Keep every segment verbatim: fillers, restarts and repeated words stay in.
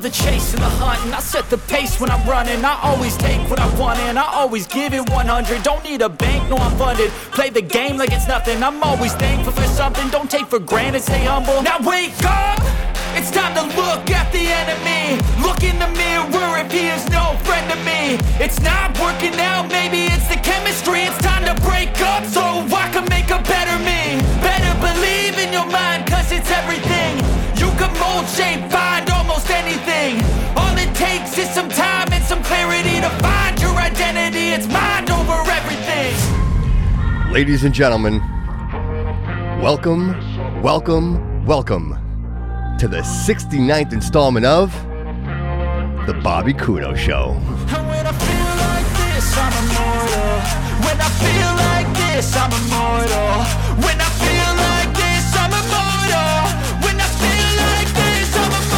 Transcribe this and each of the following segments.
love the chase and the hunt, and I set the pace when I'm running. I always take what I want and I always give it one hundred. Don't need a bank, no I'm funded. Play the game like it's nothing. I'm always thankful for something. Don't take for granted, stay humble. Now wake up, it's time to look at the enemy. Look in the mirror if he is no friend to me. It's not working out, maybe it's the chemistry. It's time to break up so I can make a better me. Better believe in your mind, cause it's everything. You can mold, shape, find almost anything. All it takes is some time and some clarity to find your identity. It's mind over everything. Ladies and gentlemen, welcome, welcome, welcome to the sixty-ninth installment of The Bobby Couto Show. And when I feel like this, I'm immortal. When I feel like this, I'm immortal. When I feel like this, I'm immortal. When I feel like this,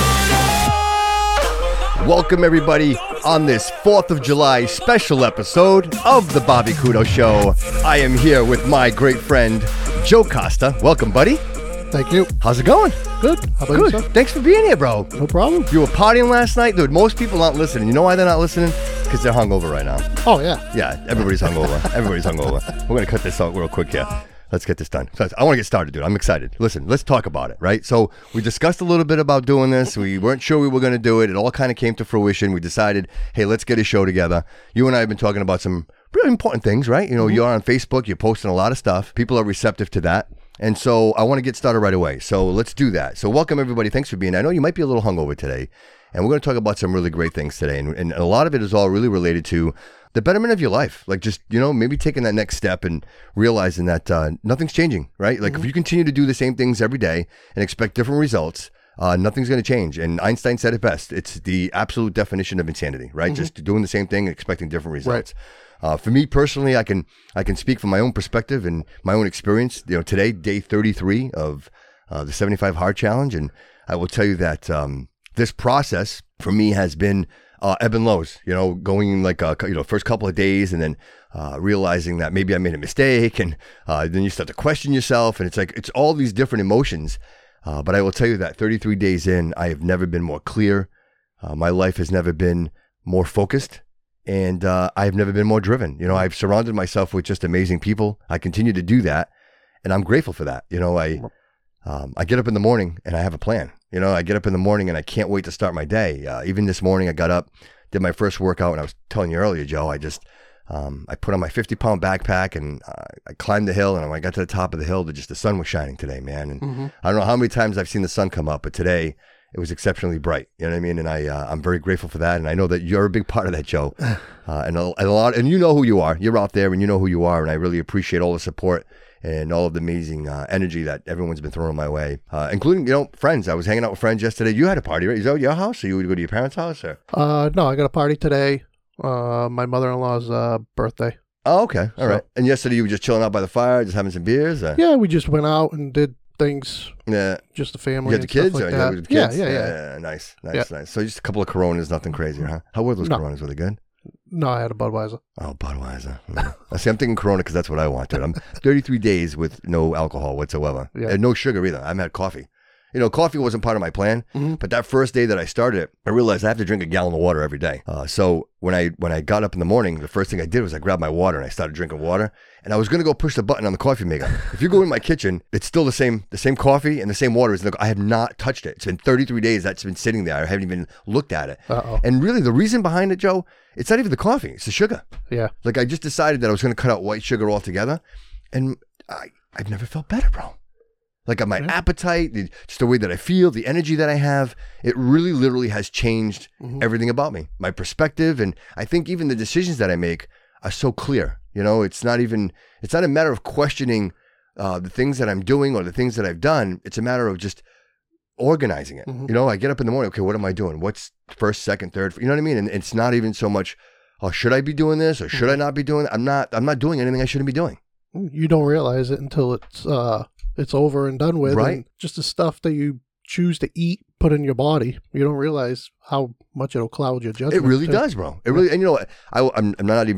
I'm immortal. Welcome everybody on this fourth of July special episode of The Bobby Couto Show. I am here with my great friend, Joe Costa. Welcome, buddy. Thank you. How's it going? Good. How about Good. yourself? Thanks for being here, bro. No problem. You were partying last night? Dude, most people aren't listening. You know why they're not listening? Because they're hungover right now. Oh, yeah. Yeah, everybody's hungover. Everybody's hungover. We're going to cut this out real quick here. Let's get this done. So I want to get started, dude. I'm excited. Listen, let's talk about it, right? So we discussed a little bit about doing this. We weren't sure we were going to do it. It all kind of came to fruition. We decided, hey, let's get a show together. You and I have been talking about some really important things, right? You know, mm-hmm. You're on Facebook. You're posting a lot of stuff. People are receptive to that. And so I want to get started right away. So let's do that. So welcome, everybody. Thanks for being here. I know you might be a little hungover today. And we're going to talk about some really great things today. And, and a lot of it is all really related to the betterment of your life. Like just, you know, maybe taking that next step and realizing that uh, nothing's changing, right? Like mm-hmm. if you continue to do the same things every day and expect different results, uh, nothing's going to change. And Einstein said it best. It's the absolute definition of insanity, right? Mm-hmm. Just doing the same thing and expecting different results. Right. Uh, for me personally, I can I can speak from my own perspective and my own experience. You know, today, day thirty-three of uh, the seventy-five Hard Challenge. And I will tell you that um, this process for me has been Uh, ebb and lows, you know, going like, a, you know, first couple of days and then uh, realizing that maybe I made a mistake and uh, then you start to question yourself and it's like, it's all these different emotions. Uh, but I will tell you that thirty-three days in, I have never been more clear. Uh, my life has never been more focused and uh, I've never been more driven. You know, I've surrounded myself with just amazing people. I continue to do that and I'm grateful for that. You know, I, um, I get up in the morning and I have a plan. You know, I get up in the morning and I can't wait to start my day. Uh, even this morning, I got up, did my first workout, and I was telling you earlier, Joe, I just, um, I put on my fifty pound backpack and uh, I climbed the hill, and when I got to the top of the hill, the, just the sun was shining today, man. And mm-hmm. I don't know how many times I've seen the sun come up, but today it was exceptionally bright. You know what I mean? And I, uh, I'm very grateful for that. And I know that you're a big part of that, Joe. Uh, and, a, and a lot, and you know who you are. You're out there, and you know who you are. And I really appreciate all the support and all of the amazing uh, energy that everyone's been throwing my way, uh, including, you know, friends. I was hanging out with friends yesterday. You had a party, right? Is that your house, or you would go to your parents' house? Or? Uh, no, I got a party today. Uh, my mother-in-law's uh, birthday. Oh, okay. All so, right. And yesterday you were just chilling out by the fire, just having some beers? Or? Yeah, we just went out and did things. Yeah. Just the family. You had the kids? Like or that. You had the kids? Yeah, yeah, yeah, yeah. Yeah, nice, nice, yeah. nice. So just a couple of Coronas, nothing crazy, huh? How were those no. Coronas? Were they good? No, I had a Budweiser. Oh, Budweiser. I see, I'm thinking Corona because that's what I wanted. I'm thirty-three days with no alcohol whatsoever. Yeah. And no sugar either. I haven't had coffee. You know, coffee wasn't part of my plan, mm-hmm. but that first day that I started it, I realized I have to drink a gallon of water every day. Uh, so when I when I got up in the morning, the first thing I did was I grabbed my water and I started drinking water. And I was going to go push the button on the coffee maker. If you go in my kitchen, it's still the same the same coffee and the same water. Is in the, I have not touched it. It's been thirty-three days that's been sitting there. I haven't even looked at it. Uh-oh. And really, the reason behind it, Joe, it's not even the coffee. It's the sugar. Yeah. Like I just decided that I was going to cut out white sugar altogether. And I, I've never felt better, bro. Like my yeah. appetite, the, just the way that I feel, the energy that I have, it really literally has changed mm-hmm. everything about me, my perspective. And I think even the decisions that I make are so clear. You know, it's not even, it's not a matter of questioning uh, the things that I'm doing or the things that I've done. It's a matter of just organizing it. Mm-hmm. You know, I get up in the morning, okay, what am I doing? What's first, second, third? You know what I mean? And it's not even so much, oh, should I be doing this or should mm-hmm. I not be doing it? I'm not, I'm not doing anything I shouldn't be doing. You don't realize it until it's, uh, it's over and done with. Right. And just the stuff that you choose to eat, put in your body, you don't realize how much it'll cloud your judgment. It really too. does, bro. It really, and you know, I, I'm, I'm not even,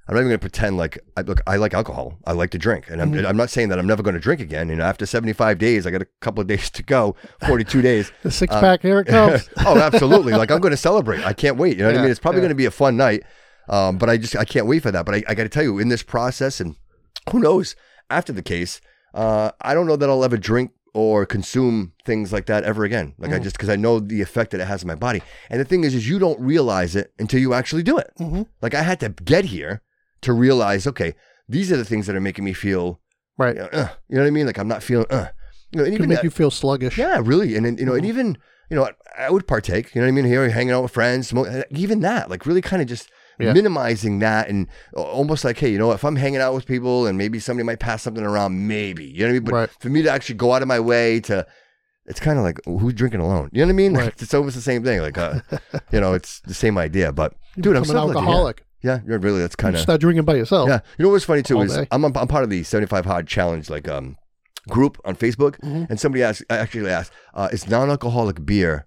I'm not even going to pretend like I look. I like alcohol. I like to drink, and I'm, Mhm. I'm not saying that I'm never going to drink again. You know, after seventy-five days, I got a couple of days to go. forty-two days. The six pack, here it comes. Oh, absolutely! Like I'm going to celebrate. I can't wait. You know what I Yeah, mean? It's probably yeah. going to be a fun night. Um, but I just I can't wait for that. But I, I got to tell you, in this process, and who knows after the case, uh, I don't know that I'll ever drink or consume things like that ever again. Like I Mm. just because I know the effect that it has on my body. And the thing is, is you don't realize it until you actually do it. Mhm. Like I had to get here to realize, okay, these are the things that are making me feel, Right. you know, uh, you know what I mean? Like I'm not feeling, uh, you know, and Can even make that- you feel sluggish. yeah, really, and, and you know, and Mhm. even you know, I, I would partake. You know what I mean? Here, hanging out with friends, smoke, even that, like really kind of just Yeah. minimizing that, and almost like, hey, you know, if I'm hanging out with people and maybe somebody might pass something around, maybe, you know what I mean? But Right. for me to actually go out of my way to, it's kind of like who's drinking alone? You know what I mean? Right. It's almost the same thing. Like, uh, you know, it's the same idea. But dude, I'm Become so an glad to hear- alcoholic. Yeah, you're really. That's kind You of start drinking by yourself. yeah. You know what's funny too All is day. I'm I'm part of the seventy-five Hard Challenge like um group on Facebook, Mhm. and somebody asked actually asked, uh, "Is non-alcoholic beer?"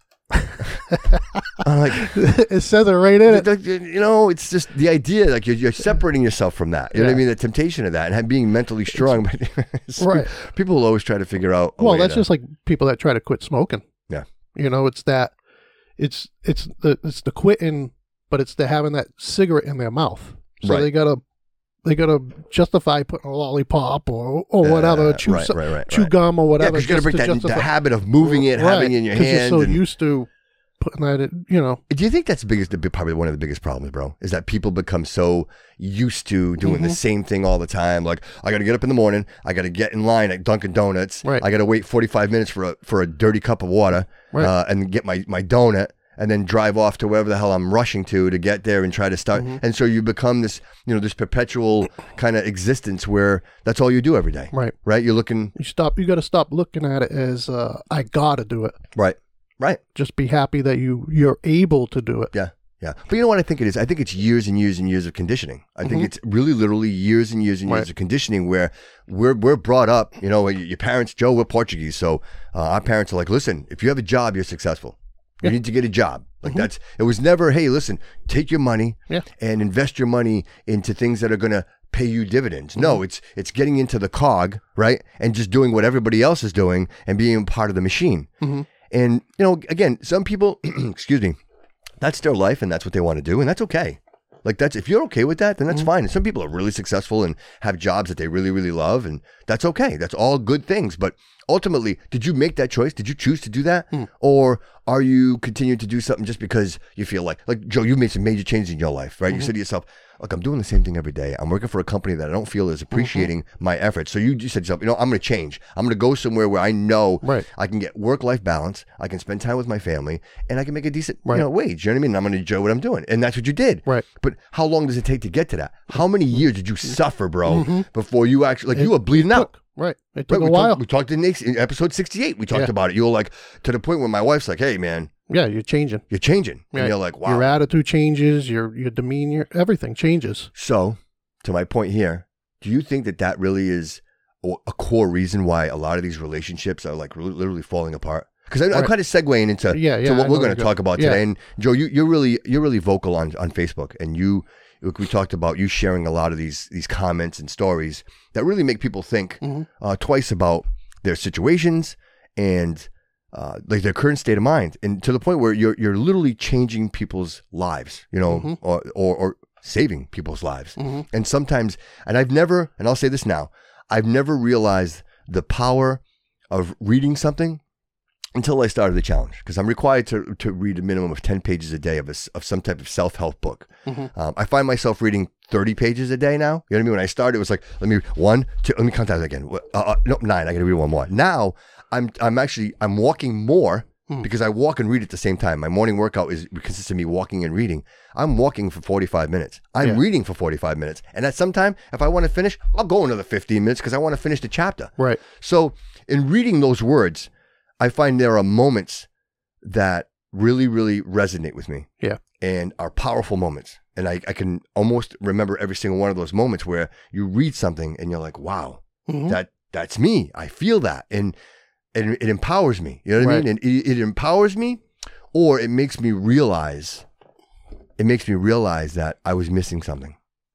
I'm like, It says it right in it. th- th- you know, it's just the idea like you're, you're separating yourself from that. You know what I Yeah. mean? The temptation of that and have- being mentally strong. But it's- Right. people will always try to figure out. a Well, way that's to- just like people that try to quit smoking. Yeah. You know, it's that, it's it's the it's the quitting, but it's the having that cigarette in their mouth. So Right. they gotta they gotta justify putting a lollipop or or whatever, Uh, chew right, some- right, right, chew right. gum or Yeah, whatever. because you got to just break that the justify- habit of moving it, Right, having it in your 'cause hand. You're so and- used to putting that, in, you know. Do you think that's the biggest, the big- probably one of the biggest problems, bro? Is that people become so used to doing the Mhm. same thing all the time. Like, I got to get up in the morning, I got to get in line at Dunkin' Donuts, Right. I got to wait forty-five minutes for a for a dirty cup of water, Right. uh, and get my my donut, and then drive off to wherever the hell I'm rushing to to get there and try to start. Mhm. And so you become this, you know, this perpetual kind of existence where that's all you do every day, Right. right? You're looking You stop. You got to stop looking at it as uh, I gotta do it. right, right. Just be happy that you you're able to do it. Yeah, yeah. But you know what I think it is? I think it's years and years and years of conditioning. I think Mhm. it's really literally years and years and years Right. of conditioning where we're we're brought up, you know, your parents, Joe, we're Portuguese. So uh, our parents are like, listen, if you have a job, you're successful. You Yeah. need to get a job. Like Mhm. that's, it was never, hey, listen, take your money Yeah. and invest your money into things that are going to pay you dividends. Mm-hmm. No, it's it's getting into the cog, right? And just doing what everybody else is doing and being part of the machine. Mhm. And, you know, again, some people, excuse me, that's their life and that's what they want to do. And that's okay. Like that's, if you're okay with that, then that's Mhm. fine. And some people are really successful and have jobs that they really, really love. And that's okay. That's all good things. But ultimately, did you make that choice? Did you choose to do that? Hmm. Or are you continuing to do something just because you feel like, like Joe, you made some major changes in your life, right? You Mhm. said to yourself, look, I'm doing the same thing every day. I'm working for a company that I don't feel is appreciating my efforts. So you just said to yourself, you know, I'm going to change. I'm going to go somewhere where I know Right. I can get work-life balance. I can spend time with my family, and I can make a decent, Right. you know, wage. You know what I mean? And I'm going to enjoy what I'm doing, and that's what you did. Right. But how long does it take to get to that? How many years did you suffer, bro, Mhm. before you actually like It- you were bleeding it out? took- Right. It Right, took we, a while. talked, we talked in, next, in episode sixty-eight. We talked Yeah. about it. You were like to the point where my wife's like, "Hey, man, Yeah, you're changing. you're changing," and Right. you're like, "Wow." Your attitude changes. Your your demeanor, everything changes. So, to my point here, do you think that that really is a a core reason why a lot of these relationships are like really, literally falling apart? Because I'm Right. kind of segueing into Yeah, to yeah, what I we're know going to you're talk go- about yeah. today. And Joe, you, you're really you're really vocal on, on Facebook, and you we talked about you sharing a lot of these these comments and stories that really make people think Mhm. uh, twice about their situations and uh, like their current state of mind, and to the point where you're you're literally changing people's lives, you know, Mhm. or, or or saving people's lives. Mhm. And sometimes, and I've never, and I'll say this now, I've never realized the power of reading something until I started the challenge, because I'm required to to read a minimum of ten pages a day of a, s- of some type of self-help book. Mhm. Um, I find myself reading thirty pages a day now. You know what I mean? When I started, it was like, let me one, two, let me count that again. Uh, uh, no, nine. I got to read one more. Now I'm I'm actually I'm walking more Hmm. because I walk and read at the same time. My morning workout is consists of me walking and reading. I'm walking for forty-five minutes. I'm Yeah. reading for forty-five minutes, and at some time, if I want to finish, I'll go another fifteen minutes because I want to finish the chapter. Right. So in reading those words, I find there are moments that really, really resonate with me. Yeah. And are powerful moments. And I, I can almost remember every single one of those moments where you read something and you're like, wow, Mhm. that that's me. I feel that. And, and it empowers me. You know what I Right. mean? And it, it empowers me, or it makes me realize, it makes me realize that I was missing something.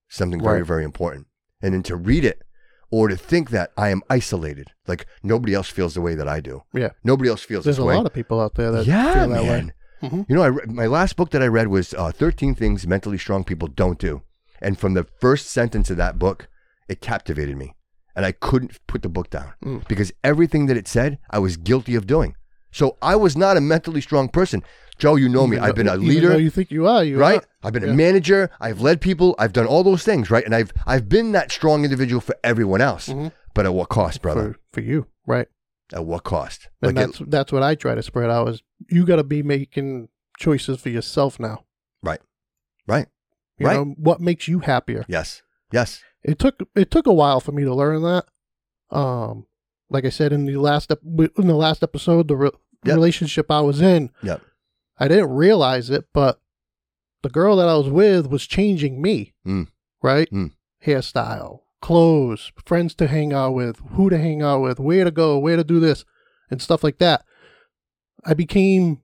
something very, Right. very important. And then to read it or to think that I am isolated, like nobody else feels the way that I do. Yeah. Nobody else feels There's this a way. lot of people out there that yeah, feel that man. way. Mm-hmm. You know, I re- my last book that I read was uh, thirteen Things Mentally Strong People Don't Do. And from the first sentence of that book, it captivated me. And I couldn't put the book down Mm. because everything that it said, I was guilty of doing. So I was not a mentally strong person. Joe, you know me. Even I've been though- a even leader. though you think you are, you right? are. I've been Yeah. a manager. I've led people. I've done all those things, right? And I've I've been that strong individual for everyone else. Mhm. But at what cost, brother? for for you, right? At what cost? And Like that's that's what I try to spread out is you got to be making choices for yourself now. right, right, You right. know what makes you happier. Yes, yes, It took it took a while for me to learn that. Um, like I said in the last ep- in the last episode, the re- Yep. relationship I was in, yep, I didn't realize it, but the girl that I was with was changing me. Mm. Right, Mm. hairstyle, clothes, friends to hang out with, who to hang out with, where to go, where to do this, and stuff like that. I became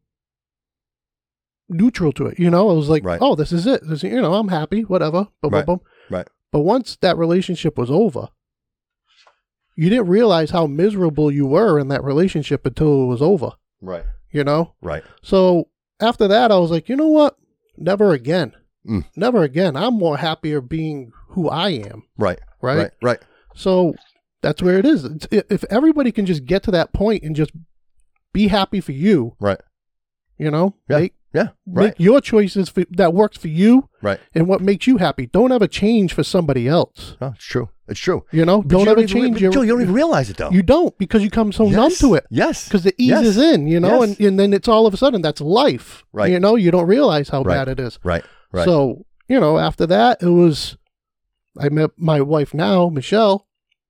neutral to it. You know, I was like, Right. oh, this is it. This, you know, I'm happy, whatever. Boom, Right. boom, boom. Right. But once that relationship was over, you didn't realize how miserable you were in that relationship until it was over, right, you know? right. So after that, I was like, you know what? Never again. Mm. Never again. I'm more happier being who I am, Right, right? right, right. So that's where it is. It's, if everybody can just get to that point and just be happy for you, Right. you know, Yeah. make, Yeah, right, make your choices for, that works for you right. and what makes you happy. Don't ever change for somebody else. No, it's true. It's true. You know, But don't you ever even, change but your. Joe, you don't even realize it though. You don't because you come so numb Yes, to it. Yes. Because it Yes. eases in, you know, Yes. and, and then it's all of a sudden that's life. Right. You know, you don't realize how Right. bad it is. Right, right. So, you know, after that, it was, I met my wife now, Michelle,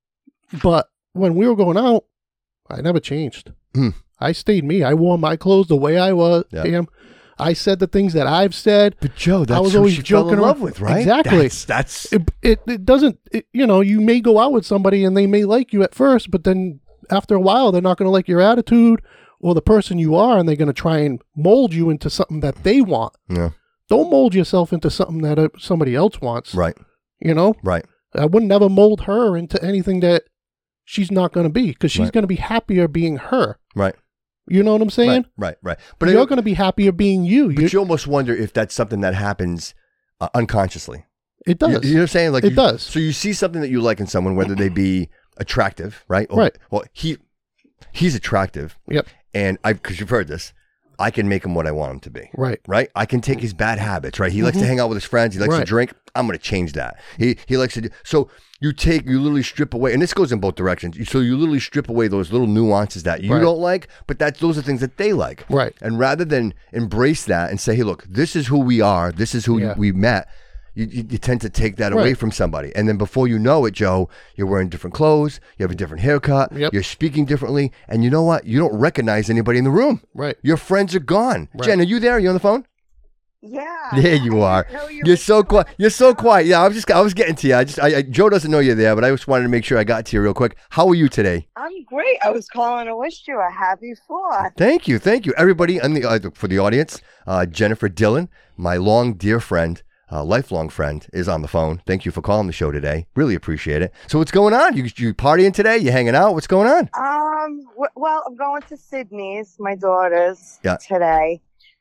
but when we were going out, I never changed. Hmm. I stayed me. I wore my clothes the way I was. Yeah. Am. I said the things that I've said. But Joe, that's was who always she fell in joking love around- with, right? Exactly. That's, that's It, it, it doesn't, it, you know, you may go out with somebody and they may like you at first, but then after a while, they're not going to like your attitude or the person you are, and they're going to try and mold you into something that they want. yeah. Don't mold yourself into something that uh, somebody else wants. Right, You know, right. I would never mold her into anything that she's not going to be because she's Right. going to be happier being her. Right. You know what I'm saying? Right, right, right. But You're I- going to be happier being you. But You- you almost wonder if that's something that happens uh, unconsciously. it You, does. you know what I'm saying? Like It you- does. So you see something that you like in someone, whether they be attractive, right? Or- Right. Well, he he's attractive, Yep. and I because you've heard this, I can make him what I want him to be. Right. Right. I can take his bad habits. Right. He likes to hang out with his friends. He likes to Right. drink. I'm going to change that. He he likes to do. So you take you literally strip away, and this goes in both directions. So you literally strip away those little nuances that you Right. don't like, but that's those are things that they like. Right. And rather than embrace that and say, hey, look, this is who we are. This is who Yeah. we met. You, you, you tend to take that away Right. from somebody. And then before you know it, Joe, you're wearing different clothes. You have a different haircut. Yep. You're speaking differently. And you know what? You don't recognize anybody in the room. Right. Your friends are gone. Right. Jen, are you there? Are you on the phone? Yeah. There you I are. didn't know you You're were so quiet. calling. You're so quiet. Yeah, I was just I was getting to you. I just I, I, Joe doesn't know you're there, but I just wanted to make sure I got to you real quick. How are you today? I'm great. I was calling to wish you a happy fourth. Thank you, thank you, everybody. On the uh, for the audience, uh, Jennifer Dillon, my long dear friend, uh, lifelong friend, is on the phone. Thank you for calling the show today. Really appreciate it. So what's going on? You you partying today? You hanging out? What's going on? Um. W- well, I'm going to Sydney's, my daughter's, Yeah. today.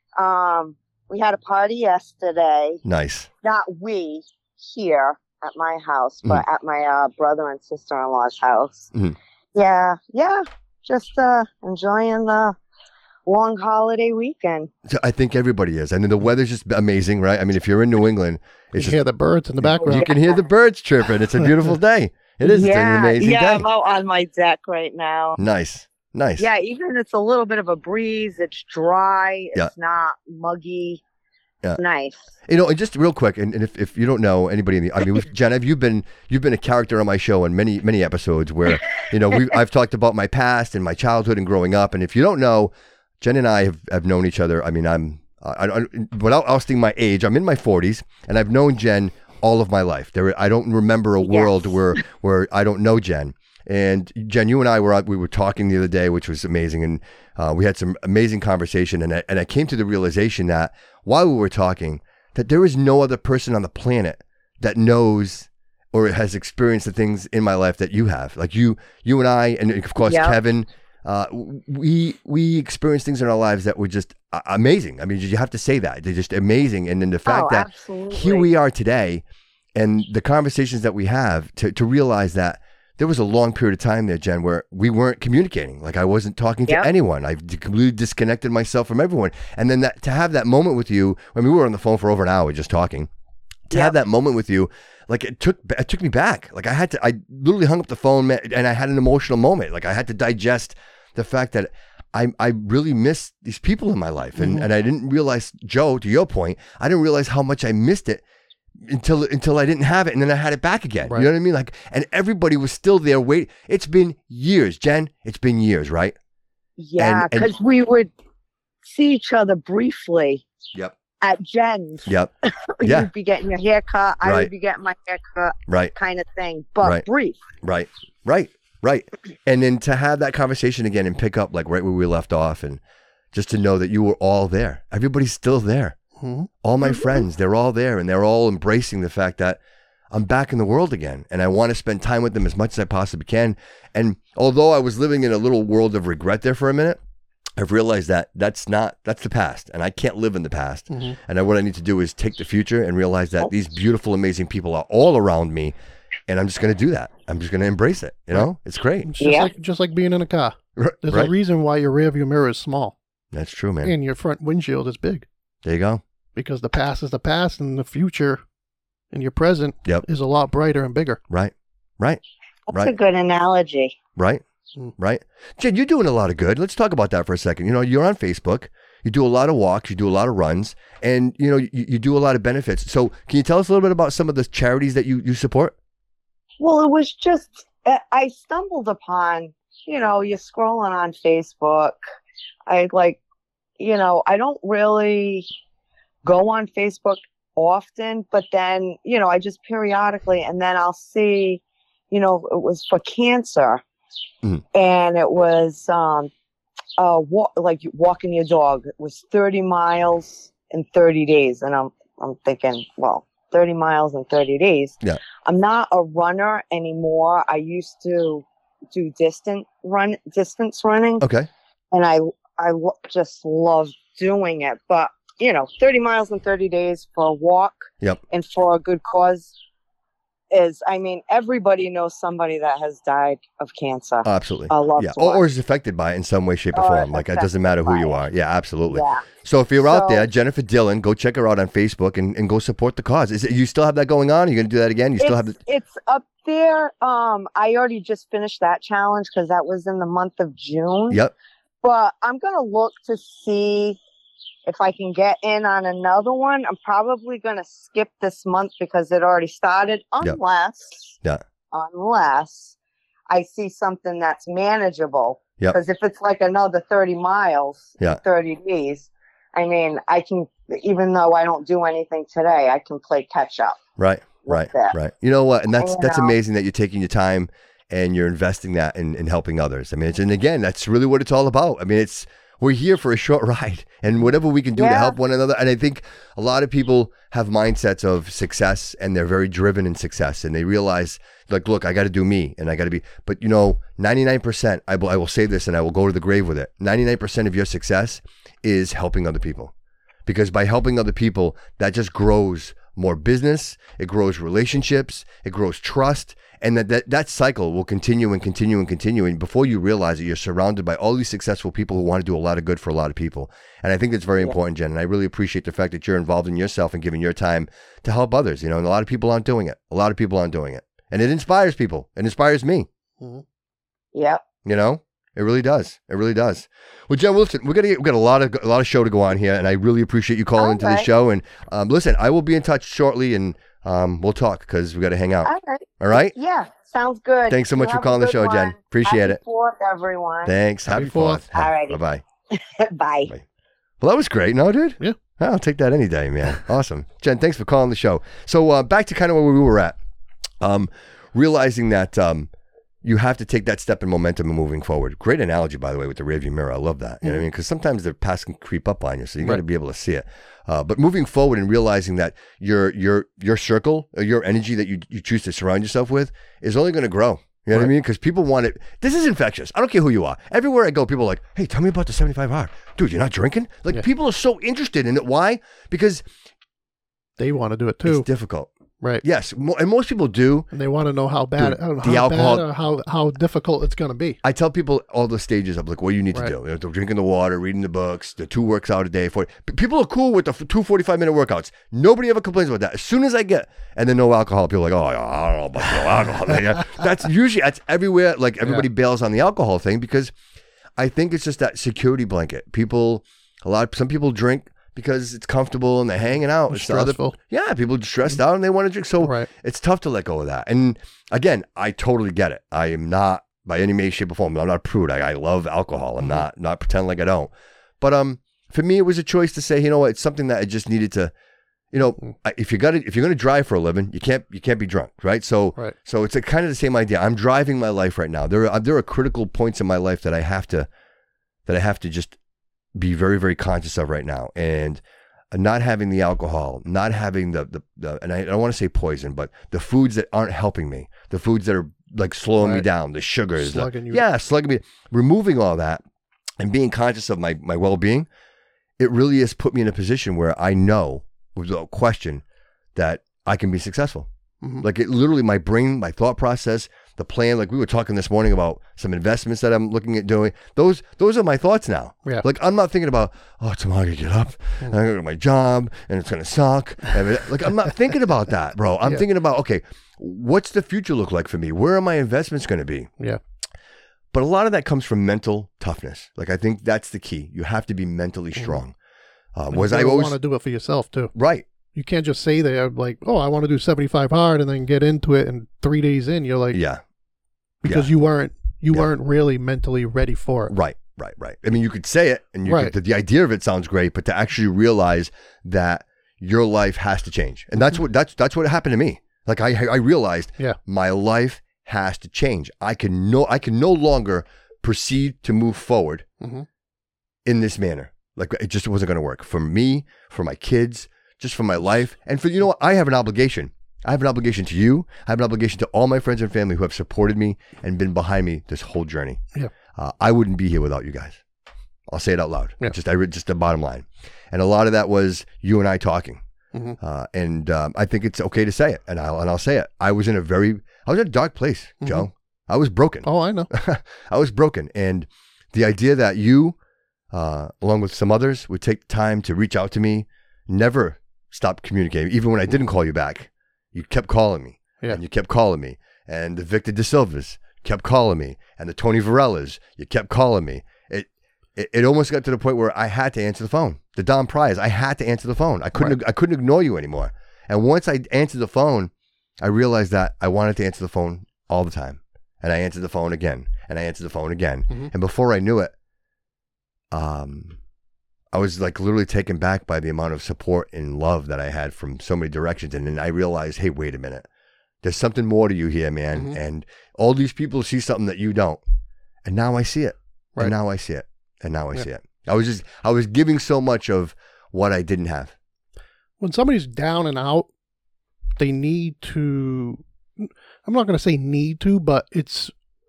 Um. We had a party yesterday. Nice. Not we here at my house, Mm. but at my uh, brother and sister-in-law's house. Mhm. Yeah. Yeah. Just uh enjoying the long holiday weekend. So I think everybody is. I mean, the weather's just amazing, right? I mean, if you're in New England, You it's just, hear the birds in the background. you can hear the birds chirping. It's a beautiful day. It is. It's an yeah, amazing yeah, day. I'm out on my deck right now. Nice. Nice. Yeah, even it's a little bit of a breeze. It's dry. It's Yeah. not muggy. Yeah. It's nice. You know, and just real quick, and, and if, if you don't know anybody in the, I mean, we've, Jen, have you been you've been a character on my show in many many episodes where, you know, we I've talked about my past and my childhood and growing up, and if you don't know, Jen and I have, have known each other. I mean, I'm I, I, without ousting my age, I'm in my forties, and I've known Jen all of my life. There, I don't remember a world Yes. where where I don't know Jen. And Jen, you and I were out, we were talking the other day, which was amazing, and uh, we had some amazing conversation. And I, and I came to the realization that while we were talking, that there is no other person on the planet that knows or has experienced the things in my life that you have. Like you, you and I, and of course Yep. Kevin. Uh, we we experience things in our lives that were just uh, amazing. I mean, you have to say that they're just amazing. And then the fact Oh, that absolutely. here we are today, and the conversations that we have to to realize that there was a long period of time there, Jen, where we weren't communicating. Like I wasn't talking to Yep. anyone. I completely disconnected myself from everyone. And then that to have that moment with you. I mean, we were on the phone for over an hour just talking. To Yep. have that moment with you, like it took it took me back. Like I had to. I literally hung up the phone and I had an emotional moment. Like I had to digest the fact that I I really miss these people in my life, and Mhm. and I didn't realize, Joe, to your point, I didn't realize how much I missed it until until I didn't have it, and then I had it back again. Right. You know what I mean? Like, and everybody was still there. Wait, it's been years, Jen. It's been years, right? Yeah, and- and- because we would see each other briefly Yep. at Jen's. Yep. Yeah. You'd be getting your hair cut. I Right. would be getting my hair cut, Right. kind of thing, but Right. brief. Right. Right. Right. And then to have that conversation again and pick up like right where we left off, and just to know that you were all there. Everybody's still there. Mhm. All my friends, they're all there, and they're all embracing the fact that I'm back in the world again, and I want to spend time with them as much as I possibly can. And although I was living in a little world of regret there for a minute, I've realized that that's not, that's the past, and I can't live in the past. Mhm. And I, what I need to do is take the future and realize that these beautiful, amazing people are all around me, and I'm just going to do that. I'm just going to embrace it. You know, it's great. It's just Yeah. like just like being in a car. Right. There's right. a reason why your rearview mirror is small That's true, man. and your front windshield is big, There you go. because the past is the past and the future and your present Yep. is a lot brighter and bigger. Right. Right. That's Right. a good analogy. Right. Mm. Right. Jen, you're doing a lot of good. Let's talk about that for a second. You know, you're on Facebook. You do a lot of walks. You do a lot of runs. And, you know, you, you do a lot of benefits. So can you tell us a little bit about some of the charities that you, you support? Well, it was just, uh, I stumbled upon, you know, you're scrolling on Facebook. I like, you know, I don't really go on Facebook often, but then, you know, I just periodically, and then I'll see, you know, it was for cancer. Mhm. And it was, um, uh, walk, like walking your dog. It was thirty miles in thirty days. And I'm, I'm thinking, well, thirty miles in thirty days. Yeah. I'm not a runner anymore. I used to do distant run, distance running, Okay. and I, I lo- just love doing it. But, you know, thirty miles in thirty days for a walk Yep. and for a good cause is, I mean, everybody knows somebody that has died of cancer. Absolutely. A loved Yeah. Or, one. or is affected by it in some way, shape, or Or form. Like, it doesn't matter who affected you by are. Yeah, absolutely. Yeah. So if you're out So- there, Jennifer Dillon, go check her out on Facebook and, and go support the cause. Is it, you still have that going on? Are you going to do that again? You still have it's, the, it's up there. Um, I already just finished that challenge because that was in the month of June. Yep. But I'm gonna look to see if I can get in on another one. I'm probably gonna skip this month because it already started, Yep. unless Yeah. unless I see something that's manageable. Yep. Because if it's like another thirty miles Yeah. in thirty days, I mean, I can, even though I don't do anything today, I can play catch up. Right. with Right. that. Right. You know what? And that's You that's know? amazing that you're taking your time and you're investing that in, in helping others. I mean, it's, and again, that's really what it's all about. I mean, it's we're here for a short ride, and whatever we can do to Yeah. help one another. And I think a lot of people have mindsets of success, and they're very driven in success, and they realize, like, look, I got to do me, and I got to be. But you know, ninety-nine percent. I will, I will say this, and I will go to the grave with it. ninety-nine percent of your success is helping other people, because by helping other people, that just grows more business, it grows relationships, it grows trust, and that, that that cycle will continue and continue and continue. And before you realize it, you're surrounded by all these successful people who want to do a lot of good for a lot of people. And I think that's very important, Jen. And I really appreciate the fact that you're involved in yourself and giving your time to help others. You know, and a lot of people aren't doing it. A lot of people aren't doing it. And it inspires people. It inspires me. Yep. You know, it really does. It really does. Well, Jen, listen, we're gonna get, we got a lot of a lot of show to go on here, and I really appreciate you calling All into the right. show. And um, listen, I will be in touch shortly, and um, we'll talk because we got to hang out. All right. All right. Yeah. Sounds good. Thanks so much You for have a calling the good show, Jen. one. Appreciate Happy it. Fourth, everyone. Thanks. Happy, Happy Fourth. Fourth. All righty. Bye bye. Bye. Bye. Well, that was great, no, dude? Yeah. I'll take that any day, man. Awesome. Jen, thanks for calling the show. So uh, back to kind of where we were at. Um, realizing that, um, you have to take that step in momentum and moving forward. Great analogy, by the way, with the rearview mirror. I love that. You know what I mean? Because sometimes the past can creep up on you, so you got to Right. be able to see it. Uh, but moving forward and realizing that your your your circle, or your energy that you you choose to surround yourself with, is only going to grow. You know what I Right. mean? Because people want it. This is infectious. I don't care who you are. Everywhere I go, people are like, "Hey, tell me about the seventy-five hour, dude. You're not drinking?" Like Yeah. people are so interested in it. Why? Because They want to do it it's too. difficult. Right. Yes, mo- and most people do. And they want to know how bad, Dude, I don't know, the how alcohol- bad or how, how difficult it's going to be. I tell people all the stages of like what you need Right. to do. You know, the drinking the water, reading the books, the two works out a day. For people are cool with the f- two forty-five minute workouts. Nobody ever complains about that. As soon as I get and then no alcohol, people are like, oh, I don't know about no alcohol. Yeah. That's usually that's everywhere. Like everybody bails on the alcohol thing because I think it's just that security blanket. People, a lot. Some people drink because it's comfortable and they're hanging out. It's the other- stressful. yeah, people are stressed out and they want to drink. So Right. it's tough to let go of that. And again, I totally get it. I am not by any way, shape, or form. I'm not a prude. I, I love alcohol. I'm not not pretend like I don't. But um, for me, it was a choice to say, you know what, it's something that I just needed to, you know, I- if you got if you're going to drive for a living, you can't you can't be drunk, right? So Right. so it's a kind of the same idea. I'm driving my life right now. There are there are critical points in my life that I have to that I have to just be very very conscious of right now, and not having the alcohol, not having the, the, the and I don't want to say poison, but the foods that aren't helping me, the foods that are like slowing me Right. down, the sugars, the- Slugging you. yeah, slugging me, removing all that and being conscious of my, my well-being, it really has put me in a position where I know without question that I can be successful. Mhm. Like it literally, my brain, my thought process, the plan, like we were talking this morning about some investments that I'm looking at doing. Those those are my thoughts now. Yeah. Like I'm not thinking about, oh, tomorrow I gotta get up and I gotta go to my job and it's gonna suck. And like I'm not thinking about that, bro. I'm Yeah. thinking about, okay, what's the future look like for me? Where are my investments gonna be? Yeah. But a lot of that comes from mental toughness. Like I think that's the key. You have to be mentally strong. Uh, And was you I gotta always want to do it for yourself too. right? You can't just say there like, oh, I want to do seventy-five hard and then get into it, and three days in you're like, Yeah. because yeah. you weren't you Yeah. weren't really mentally ready for it. Right, right, right. I mean, you could say it, and you Right. could, the idea of it sounds great, but to actually realize that your life has to change, and that's what that's that's what happened to me. Like I I realized, Yeah. my life has to change. I can no I can no longer proceed to move forward Mhm. in this manner. Like it just wasn't going to work for me, for my kids, just for my life, and for you know what? I have an obligation. I have an obligation to you. I have an obligation to all my friends and family who have supported me and been behind me this whole journey. Yeah. Uh, I wouldn't be here without you guys. I'll say it out loud. Yeah. Just I re- just the bottom line, and a lot of that was you and I talking. Mhm. Uh, and um, I think it's okay to say it, and I'll and I'll say it. I was in a very I was in a dark place, Joe. I was broken. Oh, I know. I was broken, and the idea that you, uh, along with some others, would take time to reach out to me, never stop communicating, even when I didn't call you back. You kept calling me, Yeah. and you kept calling me, and the Victor De Silvas kept calling me, and the Tony Varellas, you kept calling me. It, it it almost got to the point where I had to answer the phone. The Don Pryors, I had to answer the phone. I couldn't I couldn't ignore you anymore. And once I answered the phone, I realized that I wanted to answer the phone all the time. And I answered the phone again, and I answered the phone again. Mhm. And before I knew it, um, I was like literally taken back by the amount of support and love that I had from so many directions. And then I realized, hey, wait a minute. There's something more to you here, man. Mhm. And all these people see something that you don't. And now I see it. Right. And now I see it. And now I Yeah. see it. I was just, I was giving so much of what I didn't have. When somebody's down and out, they need to, I'm not going to say need to, but it's,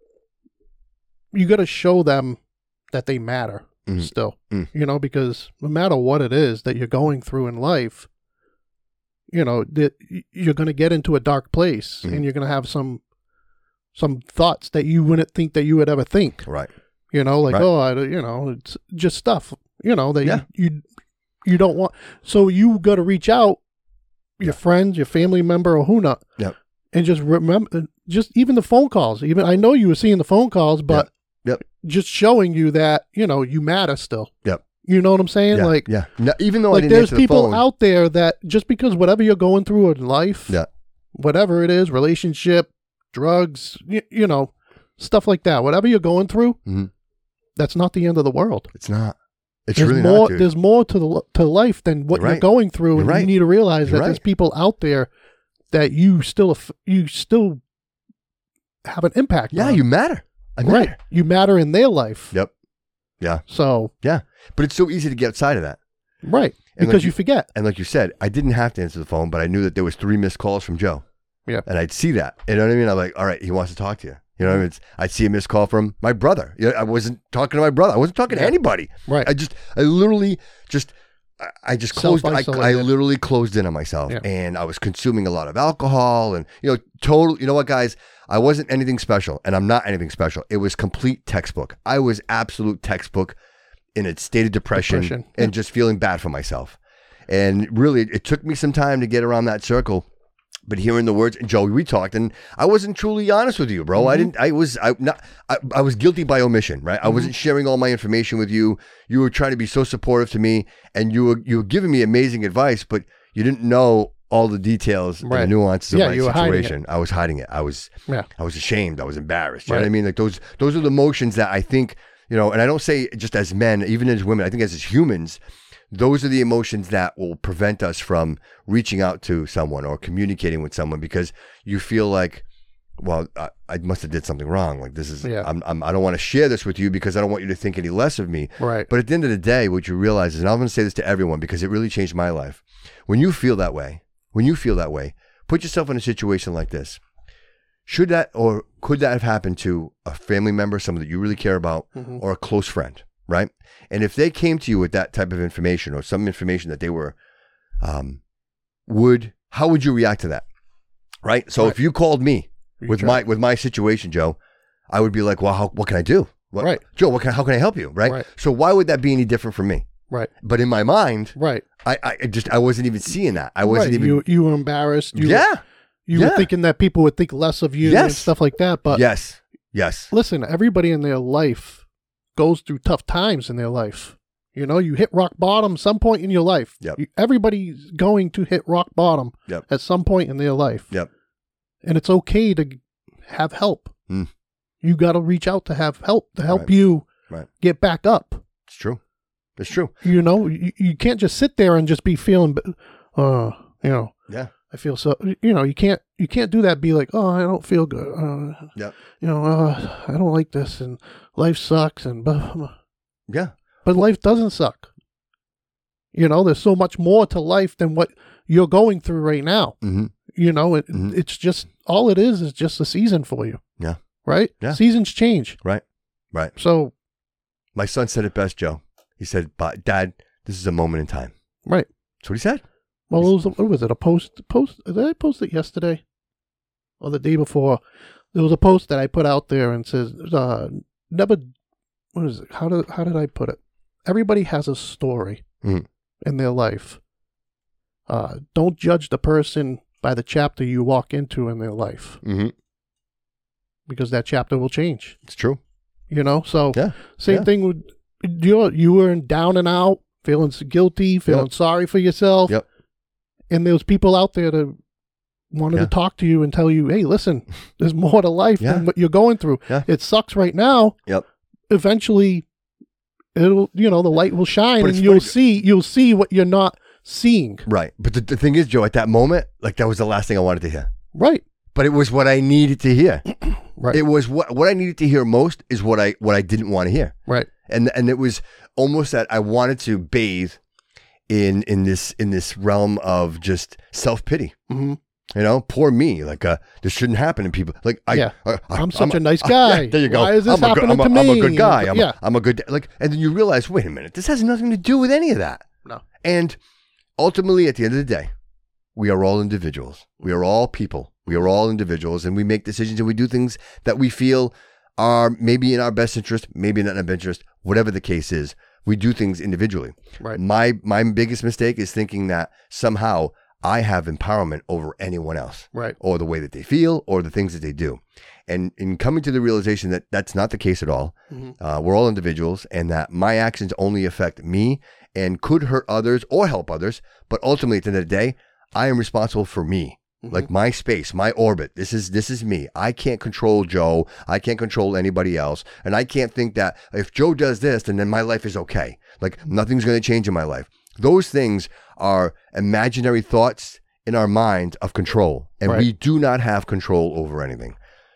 you got to show them that they matter Mhm. still, Mm. you know, because no matter what it is that you're going through in life, you know, that you're going to get into a dark place Mhm. and you're going to have some, some thoughts that you wouldn't think that you would ever think, Right. you know, like, Right. oh, I, you know, it's just stuff, you know, that Yeah. you, you, you don't want. So you got to reach out, your Yeah. friends, your family member, or who not, Yep. and just remember, just even the phone calls. Even I know you were seeing the phone calls, but Yep. just showing you that you know you matter still. Yep. You know what I'm saying? Yeah. Like, yeah. No, even though I like didn't there's answer the people phone, out there that just because whatever you're going through in life, Yeah. whatever it is, relationship, drugs, you, you know, stuff like that. Whatever you're going through, Mhm. that's not the end of the world. it's not. It's There's really more. not, dude. There's more to the to life than what You're you're right. going through, You're and right. you need to realize You're that there's right. people out there that you still aff- you still have an impact. Yeah, on. you matter. I matter. Right. You matter in their life. Yep. Yeah. So Yeah. But it's so easy to get outside of that. right And because like you, you- forget. And like you said, I didn't have to answer the phone, but I knew that there was three missed calls from Joe. Yeah. And I'd see that. You know what I mean? I'm like, all right, he wants to talk to you. You know what I mean? It's, I'd see a missed call from my brother. You know, I wasn't talking to my brother. I wasn't talking to anybody. Right. I just, I literally just, I, I just closed, I, I Self-isolated. literally closed in on myself. Yeah. And I was consuming a lot of alcohol and, you know, total, you know what, guys? I wasn't anything special and I'm not anything special. It was complete textbook. I was absolute textbook in a state of depression, Depression. and just feeling bad for myself. And really, it took me some time to get around that circle. But hearing the words, and Joey, we talked, and I wasn't truly honest with you, bro. Mm-hmm. I didn't. I was. I not. I, I was guilty by omission, right? I Mm-hmm. wasn't sharing all my information with you. You were trying to be so supportive to me, and you were you were giving me amazing advice, but you didn't know all the details and Right. the nuances Yeah, of my you were hiding it. situation. I was hiding it. I was. Yeah. I was ashamed. I was embarrassed. You know Right. what I mean? Like those. Those are the emotions that I think. You know, and I don't say just as men, even as women. I think as, as humans. Those are the emotions that will prevent us from reaching out to someone or communicating with someone because you feel like, well, I, I must have did something wrong. Like this is, Yeah. I'm, I'm, I don't want to share this with you because I don't want you to think any less of me. Right. But at the end of the day, what you realize is, and I'm going to say this to everyone because it really changed my life. When you feel that way, when you feel that way, put yourself in a situation like this. Should that or could that have happened to a family member, someone that you really care about, Mm-hmm. or a close friend, right? And if they came to you with that type of information or some information that they were, um, would how would you react to that, right? So Right. if you called me You with try- my with my situation, Joe, I would be like, well, how, what can I do? What, Right. Joe, what can how can I help you, right? Right. So why would that be any different from me? Right. But in my mind, Right. I, I just I wasn't even seeing that. I wasn't right. even. You you were embarrassed. You yeah. You yeah. were thinking that people would think less of you and Yes. stuff like that. But yes. Yes. listen, everybody in their life goes through tough times in their life. You know, you hit rock bottom some point in your life. Yep. You- everybody's going to hit rock bottom Yep. at some point in their life. Yep. And it's okay to have help. Mm. You got to reach out to have help to help Right. you Right. get back up. It's true. It's true. You know, you, you can't just sit there and just be feeling, uh, you know, Yeah. I feel so, you know, you can't, you can't do that. Be like, oh, I don't feel good. Uh, Yep. You know, uh, I don't like this and life sucks and blah, blah, blah. Yeah. But life doesn't suck. You know, there's so much more to life than what you're going through right now. Mm-hmm. You know, it, Mhm. it's just, all it is is just a season for you. Yeah. Right? Yeah. Seasons change. Right. Right. So, My son said it best, Joe. He said, "But Dad, this is a moment in time." right. That's what he said. Well, it was, what was it? A post? Post? Did I post it yesterday or the day before? There was a post that I put out there and says, uh, "Never." What is it? How did how did I put it? Everybody has a story Mhm. in their life. Uh, don't judge the person by the chapter you walk into in their life, Mm-hmm. because that chapter will change. It's true. You know. So Yeah. same Yeah. thing with you. You were down and out, feeling guilty, feeling Yep. sorry for yourself. Yep. And there's people out there that wanted Yeah. to talk to you and tell you, hey, listen, there's more to life Yeah. than what you're going through. Yeah. It sucks right now. Yep. Eventually, it'll, you know, the light will shine But and it's you'll funny- see, you'll see what you're not seeing. Right. But the, the thing is, Joe, at that moment, like that was the last thing I wanted to hear. Right. But it was what I needed to hear. Right. It was what what I needed to hear most is what I what I didn't want to hear. right. And and it was almost that I wanted to bathe in in this in this realm of just self-pity. hmm You know, poor me. Like, uh, this shouldn't happen to people. Like, I, Yeah. I, I, I'm such a a nice uh, guy. yeah, there you go. Why is this I'm a good, happening I'm a, to I'm a me? good guy. I'm, Yeah. a, I'm a good, like, and then you realize, wait a minute, this has nothing to do with any of that. No. And ultimately, at the end of the day, we are all individuals. We are all people. We are all individuals, and we make decisions and we do things that we feel are maybe in our best interest, maybe not in our best interest, whatever the case is. We do things individually. Right. My my biggest mistake is thinking that somehow I have empowerment over anyone else, Right. or the way that they feel, or the things that they do. And in coming to the realization that that's not the case at all, Mhm. uh, we're all individuals, and that my actions only affect me and could hurt others or help others. But ultimately, at the end of the day, I am responsible for me. Like my space, my orbit. This is this is me. I can't control Joe. I can't control anybody else. And I can't think that if Joe does this, then, then my life is okay. Like nothing's going to change in my life. Those things are imaginary thoughts in our mind of control. And Right. we do not have control over anything.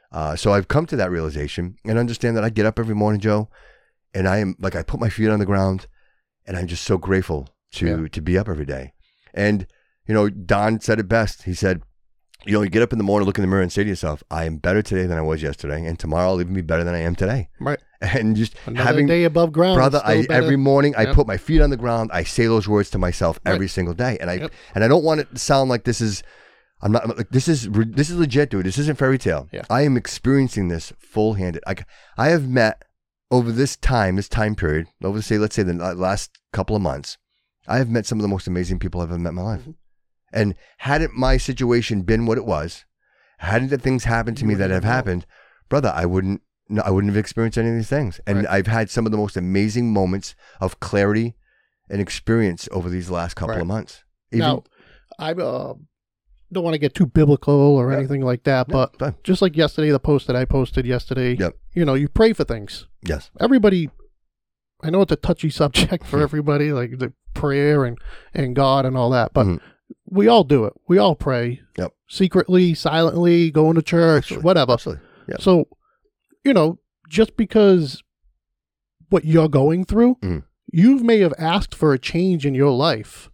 Uh, so I've come to that realization and understand that I get up every morning, Joe, and I am like, I put my feet on the ground and I'm just so grateful to, Yeah. to be up every day. And, you know, Don said it best. He said, you know, you get up in the morning, look in the mirror and say to yourself, I am better today than I was yesterday. And tomorrow I'll even be better than I am today. Right. And just Another having day above ground. brother, still I, better. every morning I Yep. put my feet on the ground. I say those words to myself Right. every single day. And I, Yep. and I don't want it to sound like this is, I'm not like, this is, re- this is legit, dude. This isn't fairy tale. Yeah. I am experiencing this full handed. I, I have met over this time, this time period, over say, let's say the last couple of months, I have met some of the most amazing people I've ever met in my life. Mm-hmm. And hadn't my situation been what it was, hadn't the things happened to You me that wouldn't have know. happened, brother, I wouldn't, no, I wouldn't have experienced any of these things. And Right. I've had some of the most amazing moments of clarity and experience over these last couple Right. of months. Even, Now, I uh, don't want to get too biblical or Yeah. anything like that, Yeah, but fine. just like yesterday, the post that I posted yesterday, Yep. you know, you pray for things. Yes. Everybody, I know it's a touchy subject for everybody, like the prayer and, and God and all that, but Mhm. we all do it. We all pray. Yep. Secretly, silently, going to church, Absolutely. whatever. Absolutely. Yep. So, you know, just because what you're going through, Mhm. you may have asked for a change in your life,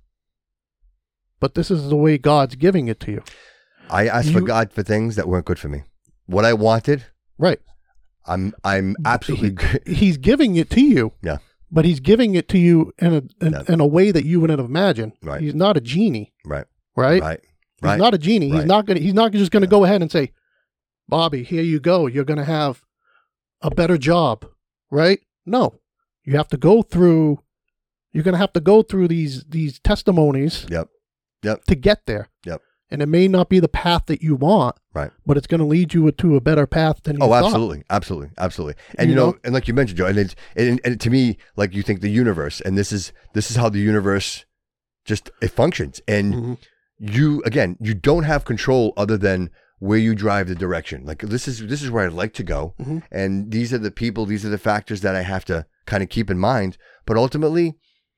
but this is the way God's giving it to you. I asked for You- God for things that weren't good for me. What I wanted, Right. I'm I'm absolutely good. He's giving it to you. Yeah. But he's giving it to you in a in, Yeah. in a way that you wouldn't have imagined. Right. He's not a genie, Right. right? Right. He's Right. not a genie. He's Right. not gonna he's not just gonna go ahead and say, Bobby, here you go. You're gonna have a better job. Right? No. You have to go through you're gonna have to go through these these testimonies Yep. Yep. to get there. Yep. And it may not be the path that you want, Right. but it's gonna lead you to a better path than you Oh, thought. absolutely, absolutely, absolutely. And you, You know, know? and like you mentioned, Joe, and, it's, and and to me, like you think the universe, and this is this is how the universe just it functions. And Mhm. you again, you don't have control other than where you drive the direction. Like this is this is where I'd like to go, Mhm. and these are the people, these are the factors that I have to kind of keep in mind. But ultimately,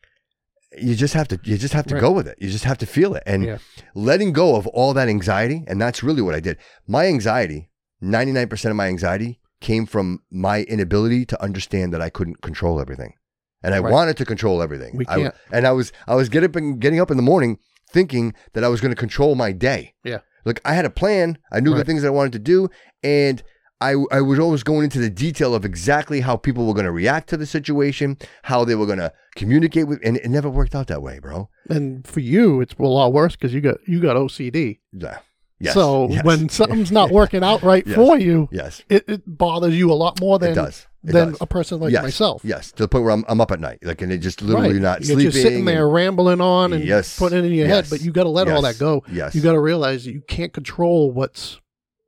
you just have to you just have to Right. go with it. You just have to feel it, and Yeah. letting go of all that anxiety. And that's really what I did. My anxiety, ninety-nine percent of my anxiety came from my inability to understand that I couldn't control everything. And I Right. wanted to control everything. We I- can't. and I was I was getting up and getting up in the morning thinking that I was going to control my day. Yeah. Like I had a plan. I knew the Right. things that I wanted to do. And I, I was always going into the detail of exactly how people were going to react to the situation, how they were going to communicate with, and it never worked out that way, bro. And for you, it's a lot worse because you got you got O C D. Yeah. Yes. So Yes. when something's not working out right Yes. for you, Yes. it, it bothers you a lot more than It does. It than does. a person like yes. myself. Yes. To the point where I'm, I'm up at night. Like, and it just literally Right. not You're sleeping. just sitting there and- rambling on and Yes. putting it in your Yes. head, but you got to let all Yes. that go. Yes. You got to realize that you can't control what's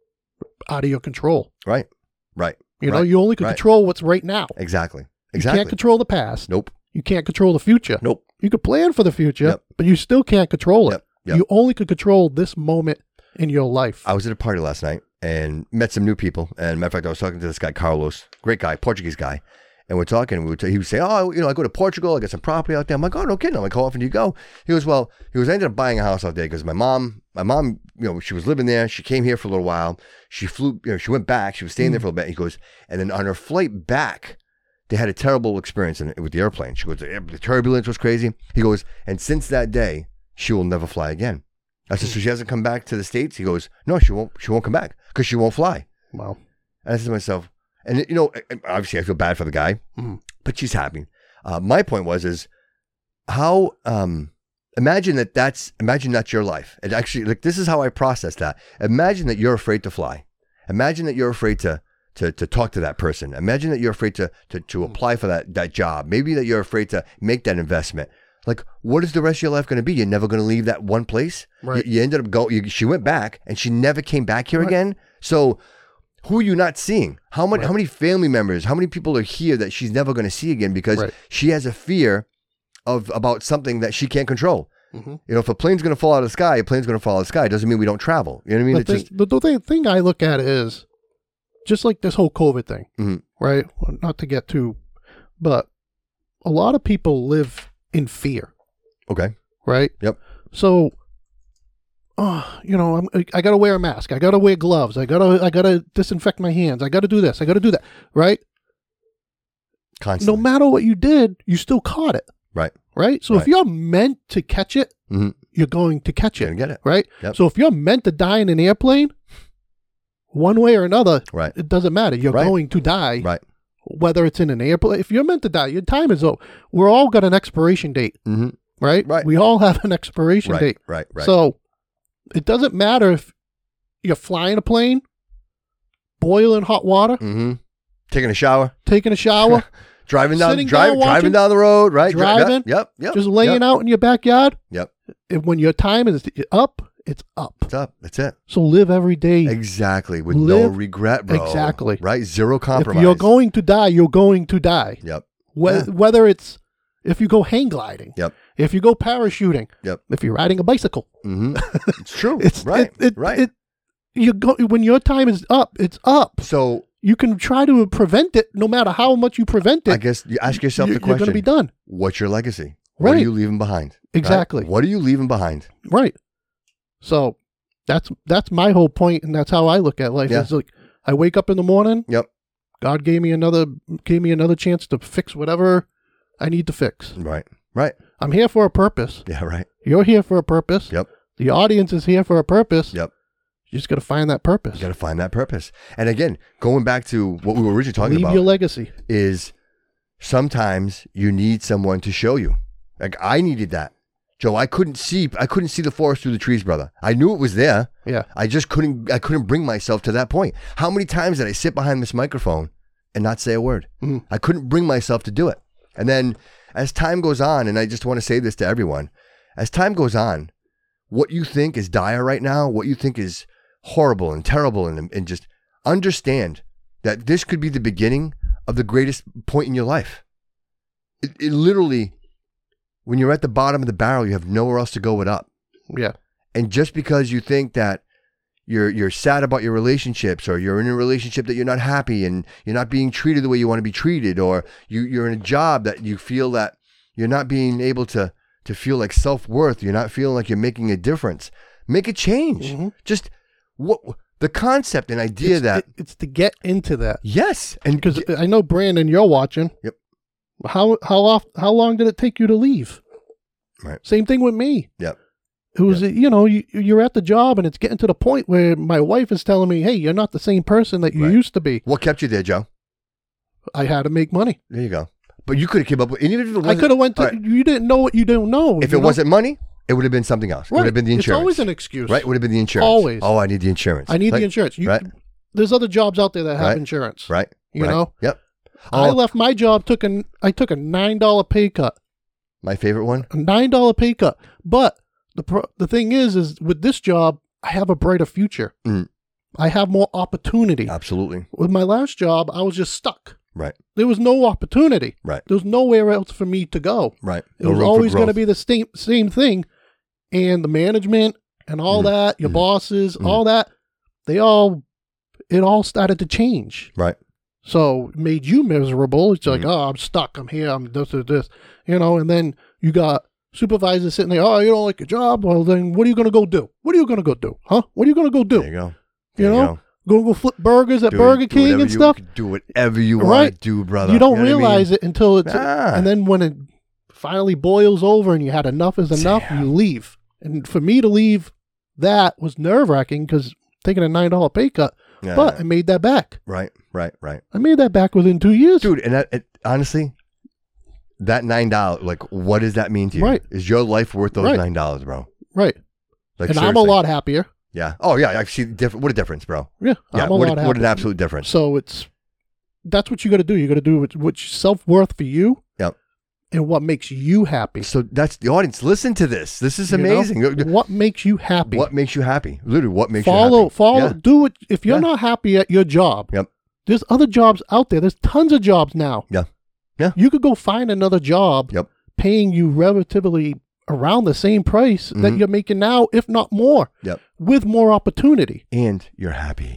out of your control. Right. Right. You know, Right. you only can Right. control what's right now. Exactly. You Exactly. can't control the past. Nope. You can't control the future. Nope. You could plan for the future, Yep. but you still can't control it. Yep. Yep. You only could control this moment in your life. I was at a party last night and met some new people. And matter of fact, I was talking to this guy, Carlos, great guy, Portuguese guy. And we're talking, we were t- he was saying, oh, you know, I go to Portugal, I got some property out there. I'm like, oh, no kidding. I'm like, how often do you go? He goes, well, he goes, I ended up buying a house out there because my mom, my mom, you know, she was living there. She came here for a little while. She flew, you know, she went back. She was staying there for a bit. He goes, and then on her flight back, they had a terrible experience in, with the airplane. She goes, the the turbulence was crazy. He goes, and since that day, she will never fly again. I said, so she hasn't come back to the States? He goes, no, she won't, she won't come back because she won't fly. Wow. And I said to myself, and you know, obviously I feel bad for the guy, Mhm. but she's happy. Uh, my point was, is how, um, imagine that that's, imagine that's your life. And actually, like, this is how I process that. Imagine that you're afraid to fly. Imagine that you're afraid to, to, to talk to that person. Imagine that you're afraid to, to, to apply for that, that job. Maybe that you're afraid to make that investment. Like, what is the rest of your life going to be? You're never going to leave that one place. Right. You, you ended up going, you, she went back and she never came back here Right. again. So who are you not seeing? How many, Right. how many family members, how many people are here that she's never going to see again because Right. she has a fear of about something that she can't control. Mhm. You know, if a plane's going to fall out of the sky, a plane's going to fall out of the sky. It doesn't mean we don't travel. You know what I mean? The It's thing, just, the, the thing, thing I look at is just like this whole COVID thing, Mhm. right? Well, not to get too, but a lot of people live in fear, okay. right? Yep. So oh, you know, I'm, I got to wear a mask. I got to wear gloves. I got to, I got to disinfect my hands. I got to do this. I got to do that. Right. Constantly. No matter what you did, you still caught it. Right. Right. So Right. if you're meant to catch it, Mm-hmm. you're going to catch You're it. gonna get it. Right. Yep. So if you're meant to die in an airplane, one way or another, Right. it doesn't matter. You're Right. going to die. Right. Whether it's in an airplane, if you're meant to die, your time is over. We're all got an expiration date. Mm-hmm. Right. Right. We all have an expiration Right. date. Right. Right. So it doesn't matter if you're flying a plane, boiling hot water, mm-hmm. Taking a shower. taking a shower, Driving down, Sitting driving, down, watching, driving down the road, right? Dri- driving, Yep. Yep. yep just laying yep, out in your backyard. Yep. If, when your time is up, it's up. It's up. That's it. So live every day. Exactly. With no Live- regret, bro. Exactly. Right. Zero If compromise. you're going to die, you're going to die. Yep. Whe- Yeah. Whether it's if you go hang gliding, Yep. if you go parachuting, Yep. if you're riding a bicycle, Mm-hmm. It's true. it's right. It, it, right. It, you go when your time is up. It's up. so You can try to prevent it, no matter how much you prevent it. I guess you ask yourself you- the You're going question: to be done. what's your legacy? What are Right. you leaving behind? Right? Exactly. What are you leaving behind? Right. So that's that's my whole point, and that's how I look at life. Yeah. It's like I wake up in the morning. Yep. God gave me another gave me another chance to fix whatever I need to fix. Right. Right. I'm here for a purpose. Yeah. Right. You're here for a purpose. Yep. The audience is here for a purpose. Yep. You just got to find that purpose. You got to find that purpose. And again, going back to what we were originally talking Leave about your legacy. is sometimes you need someone to show you. Like I needed that. Joe, I couldn't see I couldn't see the forest through the trees, brother. I knew it was there. Yeah. I just couldn't I couldn't bring myself to that point. How many times did I sit behind this microphone and not say a word? Mhm. I couldn't bring myself to do it. And then as time goes on, and I just want to say this to everyone, as time goes on, what you think is dire right now, what you think is horrible and terrible, and, and just understand that this could be the beginning of the greatest point in your life. It, it literally, when you're at the bottom of the barrel, you have nowhere else to go but up. Yeah. And just because you think that you're you're sad about your relationships, or you're in a relationship that you're not happy and you're not being treated the way you want to be treated, or you, you're in a job that you feel that you're not being able to, to feel like self-worth, you're not feeling like you're making a difference, make a change. Mhm. Just what the concept and idea It's, that, it- it's to get into that. yes. And Because I know, Brandon, you're watching. Yep. How how off how long did it take you to leave? Right. Same thing with me. Yep. It was, you know, you, you're at the job and it's getting to the point where my wife is telling me, hey, you're not the same person that you Right. used to be. What kept you there, Joe? I had to make money. There you go. But you could have kept up with, and even if it I wasn't, could have went to, all right, you didn't know what you don't know. if you it know? wasn't money, it would have been something else. It right. would have been the It's insurance. always an excuse. Right? It would have been the insurance. Always. Oh, I need the insurance. I need Right? the insurance. You, Right. There's other jobs out there that have Right. insurance. Right. You right. know? Yep. I Oh, left my job, took a, I took a nine dollar pay cut. my favorite one. A nine dollar pay cut. But the pro- the thing is, is with this job, I have a brighter future. Mm. I have more opportunity. Absolutely. With my last job, I was just stuck. Right. There was no opportunity. Right. There was nowhere else for me to go. Right. It No was room for always going to growth. be the same same thing. And the management and all Mhm. that, your Mhm. bosses, Mhm. all that, they all, it all started to change. Right. So it made you miserable. It's like, Mhm. oh, I'm stuck. I'm here. I'm this, this, this. You know, and then you got supervisors sitting there, oh, you don't like your job? Well, then what are you going to go do? What are you going to go do? Huh? What are you going to go do? There you go. You There know, go go flip burgers at Do it- Burger do King whatever and you- stuff. Do whatever you want Right. to do, brother. You don't know what I mean? realize it until it's, Nah. and then when it finally boils over and you had enough is enough, Yeah. you leave. And for me to leave, that was nerve wracking because taking a nine dollar pay cut, Yeah. but I made that back. Right. Right. Right. I made that back within two years. Dude, and that, it, honestly, that nine dollars, like, what does that mean to you? Right. Is your life worth those Right. nine dollars, bro? Right. Like, and I'm a seriously. lot happier. Yeah. Oh, yeah. I see. Diff- what a difference, bro. Yeah. Yeah. I'm a What, lot a, happier. what an absolute difference. So it's, that's what you got to do. You got to do what's self worth for you. Yep. And what makes you happy. So that's the audience. Listen to this. This is You know? amazing. What makes you happy? What makes you happy? Literally, what makes follow, you happy? follow, Yeah. do it. If you're Yeah. not happy at your job, Yep. there's other jobs out there. There's tons of jobs now. Yeah. Yeah. You could go find another job Yep. paying you relatively around the same price that Mhm. you're making now, if not more, Yep. with more opportunity. And you're happy.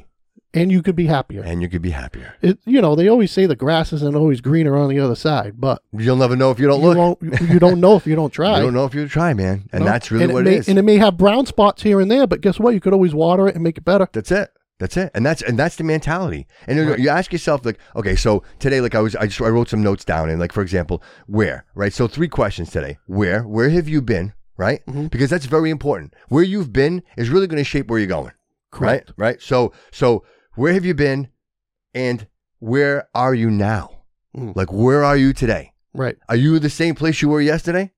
and you could be happier. And you could be happier. It, you know, they always say the grass isn't always greener on the other side, but You'll never know if you don't you look. won't. You don't know if you don't try. You don't know if you try, man. And No? that's really and what it, it may, is. And it may have brown spots here and there, but guess what? You could always water it and make it better. That's it. That's it. And that's and that's the mentality. And you, Right. you ask yourself, like, okay, so today, like I was I just I wrote some notes down, and like, for example, where, right? So three questions today. Where? Where have you been? Right? Mm-hmm. Because that's very important. Where you've been is really going to shape where you're going. Correct. Right? Right? So so where have you been and where are you now? Mm. Like, where are you today? Right. Are you the same place you were yesterday?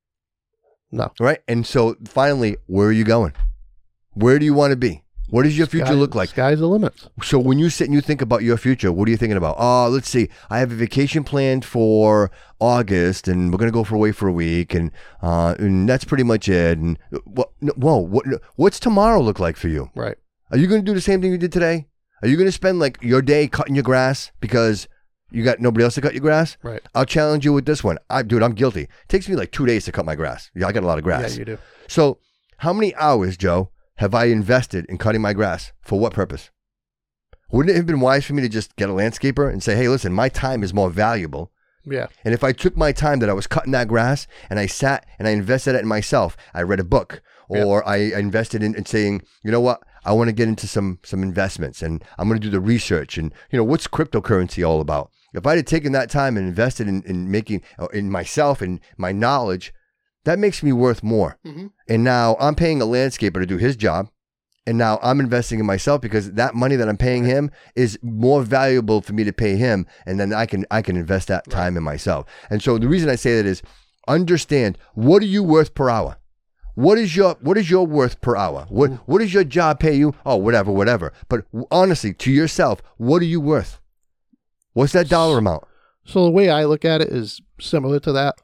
No. Right? And so finally, where are you going? Where do you want to be? What does your future Sky- look like? Sky's the limit. So when you sit and you think about your future, what are you thinking about? Oh, let's see. I have a vacation planned for August, and we're gonna go for away for a week, and uh, and that's pretty much it. And what? Whoa, what? What's tomorrow look like for you? Right. Are you gonna do the same thing you did today? Are you gonna spend like your day cutting your grass because you got nobody else to cut your grass? Right. I'll challenge you with this one. I, dude, I'm guilty. It takes me like two days to cut my grass. Yeah, I got a lot of grass. Yeah, you do. So how many hours, Joe, have I invested in cutting my grass? For what purpose? Wouldn't it have been wise for me to just get a landscaper and say, hey, listen, my time is more valuable. Yeah. And if I took my time that I was cutting that grass and I sat and I invested it in myself, I read a book or I invested in, in saying, you know what, I want to get into some some investments and I'm going to do the research and, you know, what's cryptocurrency all about? If I had taken that time and invested in, in making, uh, in myself and my knowledge, that makes me worth more. Mm-hmm. And now I'm paying a landscaper to do his job. And now I'm investing in myself because that money that I'm paying him is more valuable for me to pay him. And then I can I can invest that time in myself. And so the reason I say that is understand, what are you worth per hour? What is your what is your worth per hour? What what does your job pay you? Oh, whatever, whatever. But honestly, to yourself, what are you worth? What's that dollar amount? So the way I look at it is similar to that,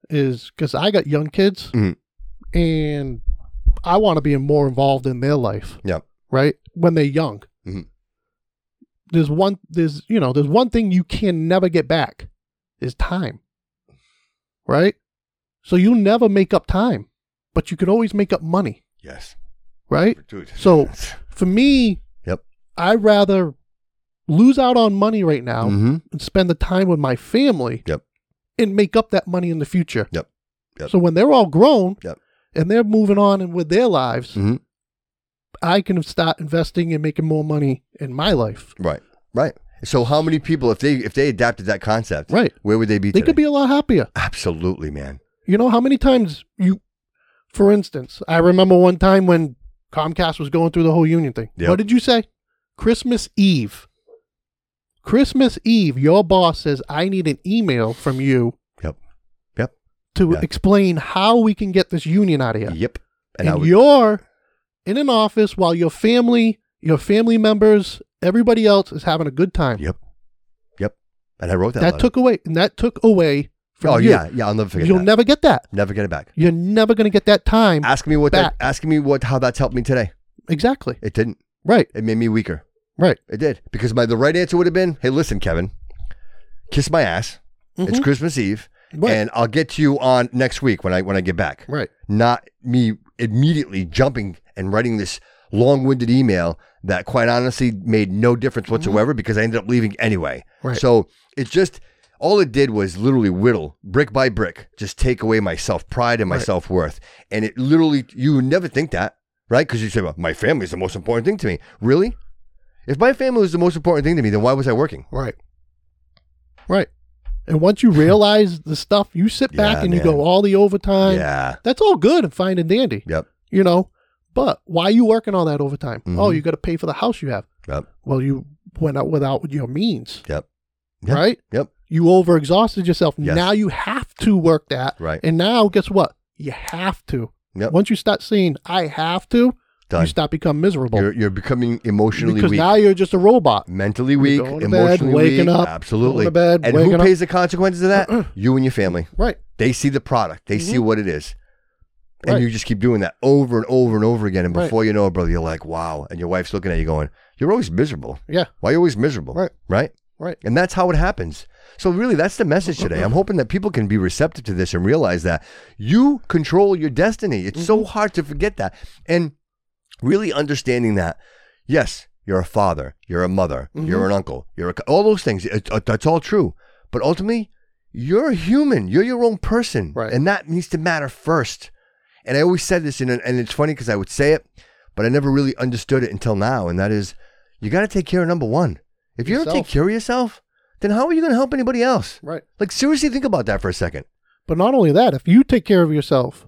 is because I got young kids, Mhm. and I want to be more involved in their life. Yep. Right? When they're young. Mhm. There's one there's you know, there's one thing you can never get back is time. Right? So you never make up time, but you can always make up money. Yes. Right? Dude. So for me, Yep. I'd rather lose out on money right now Mm-hmm. and spend the time with my family Yep. and make up that money in the future. Yep. Yep. So when they're all grown Yep. and they're moving on and with their lives, Mm-hmm. I can start investing and making more money in my life. Right. Right. So how many people, if they if they adapted that concept, Right. where would they be They today? could be a lot happier. Absolutely, man. You know how many times you, for instance, I remember one time when Comcast was going through the whole union thing. Yep. What did you say? Christmas Eve. Christmas Eve, your boss says, I need an email from you Yep. Yep. to Yeah. explain how we can get this union out of here. Yep. And, I would, you're in an office while your family, your family members, everybody else is having a good time. Yep. Yep. And I wrote that. That letter. took away, and that took away from Oh you. yeah, yeah. I'll never forget You'll that. never get that. never get it back. You're never going to get that time. Ask me what back. that. Ask me what how that's helped me today. Exactly. It didn't. Right. It made me weaker. Right. It did because my the right answer would have been, hey, listen, Kevin, kiss my ass. It's Mhm. Christmas Eve, Right. and I'll get to you on next week when I when I get back. Right. Not me immediately jumping and writing this long-winded email that quite honestly made no difference whatsoever because I ended up leaving anyway. Right. So it just, all it did was literally whittle, brick by brick, just take away my self-pride and my Right. self-worth. And it literally, you would never think that, right? Because you say, well, my family is the most important thing to me. Really? If my family was the most important thing to me, then why was I working? Right. Right. And once you realize the stuff, you sit back Yeah, and you man. go all the overtime. Yeah. That's all good and fine and dandy. Yep. You know, but why are you working all that overtime? Mhm. Oh, you got to pay for the house you have. Yep. Well, you went out without your means. Yep. Yep. Right? Yep. You overexhausted yourself. Yes. Now you have to work that. Right. And now, guess what? You have to. Yep. Once you start saying, I have to, Done. you start becoming miserable. You're, you're becoming emotionally because weak. now you're just a robot. Mentally weak, going to bed, emotionally waking weak. up, Absolutely. going to bed, and who waking up. pays the consequences of that? You and your family. Right. They see the product. They see Mhm. what it is. And Right. you just keep doing that over and over and over again. And Right. before you know it, brother, you're like, wow. And your wife's looking at you going, you're always miserable. Yeah. Why are you always miserable? Right. Right? Right. And that's how it happens. So really, that's the message today. I'm hoping that people can be receptive to this and realize that you control your destiny. It's so hard to forget that. And really understanding that, yes, You're a father. You're a mother. Mhm. You're an uncle. You're a, all those things. It, uh, that's all true. But ultimately, you're a human. You're your own person. Right. And that needs to matter first. And I always said this, in an, and it's funny because I would say it, but I never really understood it until now. And that is, you got to take care of number one. If you don't Yourself. take care of yourself, then how are you going to help anybody else? Right. Like, seriously, think about that for a second. But not only that, if you take care of yourself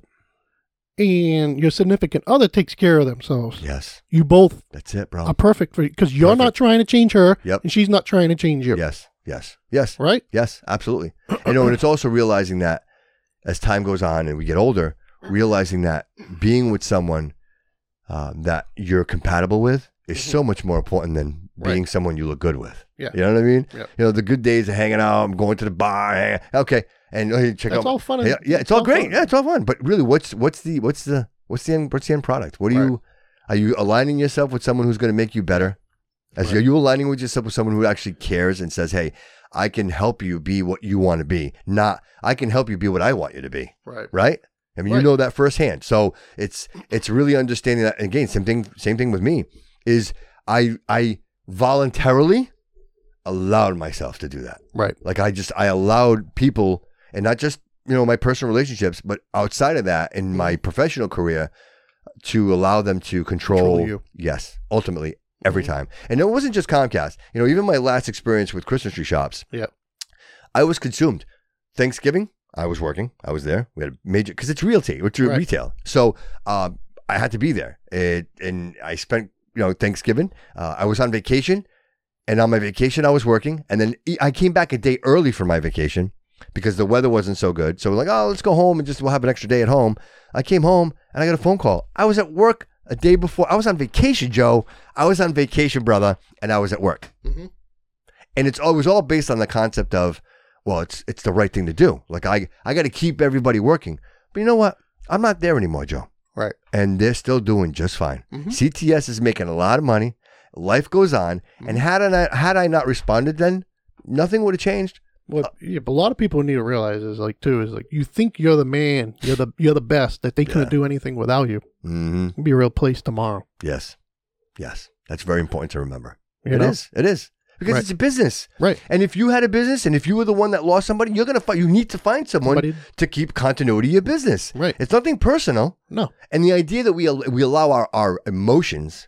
and your significant other takes care of themselves, Yes. you both That's it, bro. are perfect for you because you're not Perfect. trying to change her Yep. and she's not trying to change you. Yes. Yes. Yes. Right? Yes, absolutely. You know, and it's also realizing that as time goes on and we get older, realizing that being with someone um, that you're compatible with is so much more important than being Right. someone you look good with. Yeah. You know what I mean? Yep. You know, the good days of hanging out, I'm going to the bar, hang, okay, and oh, hey, check That's out. all fun and- yeah, yeah, it's it's all all great. fun. Yeah, it's all fun. But really, what's what's the what's the what's the end what's the end product? What are you Right. are you aligning yourself with someone who's going to make you better? As Right. are you aligning with yourself with someone who actually cares and says, "Hey, I can help you be what you want to be, not I can help you be what I want you to be." Right. Right? I mean, you Right. know that firsthand. So it's it's really understanding that. And again, same thing. Same thing with me. Is I I voluntarily allowed myself to do that. Right. Like I just I allowed people, and not just you know my personal relationships, but outside of that in my professional career, to allow them to control. Control you. Yes, ultimately every Mhm. time. And it wasn't just Comcast. You know, even my last experience with Christmas tree shops, Yeah. I was consumed. Thanksgiving, I was working. I was there. We had a major because it's realty, it's Right. retail. So um, I had to be there, it, and I spent you know Thanksgiving. Uh, I was on vacation, and on my vacation I was working, and then I came back a day early for my vacation because the weather wasn't so good. So we're like, oh, let's go home and just we'll have an extra day at home. I came home and I got a phone call. I was at work a day before. I was on vacation, Joe. I was on vacation, brother, and I was at work. Mhm. And it's always all based on the concept of, well, it's it's the right thing to do. Like I I got to keep everybody working. But you know what? I'm not there anymore, Joe. Right. And they're still doing just fine. Mhm. C T S is making a lot of money. Life goes on. And had I not, had I not responded then, nothing would have changed. What yeah, but a lot of people need to realize is like too is like you think you're the man, you're the you're the best, that they couldn't Yeah. do anything without you. Mm-hmm. It'd be a real place tomorrow. Yes. Yes. That's very important to remember. You It know? is. It is. Because Right. it's a business. Right. And if you had a business and if you were the one that lost somebody, you're going to find, you need to find someone Somebody- to keep continuity of your business. Right. It's nothing personal. No. And the idea that we al- we allow our, our emotions,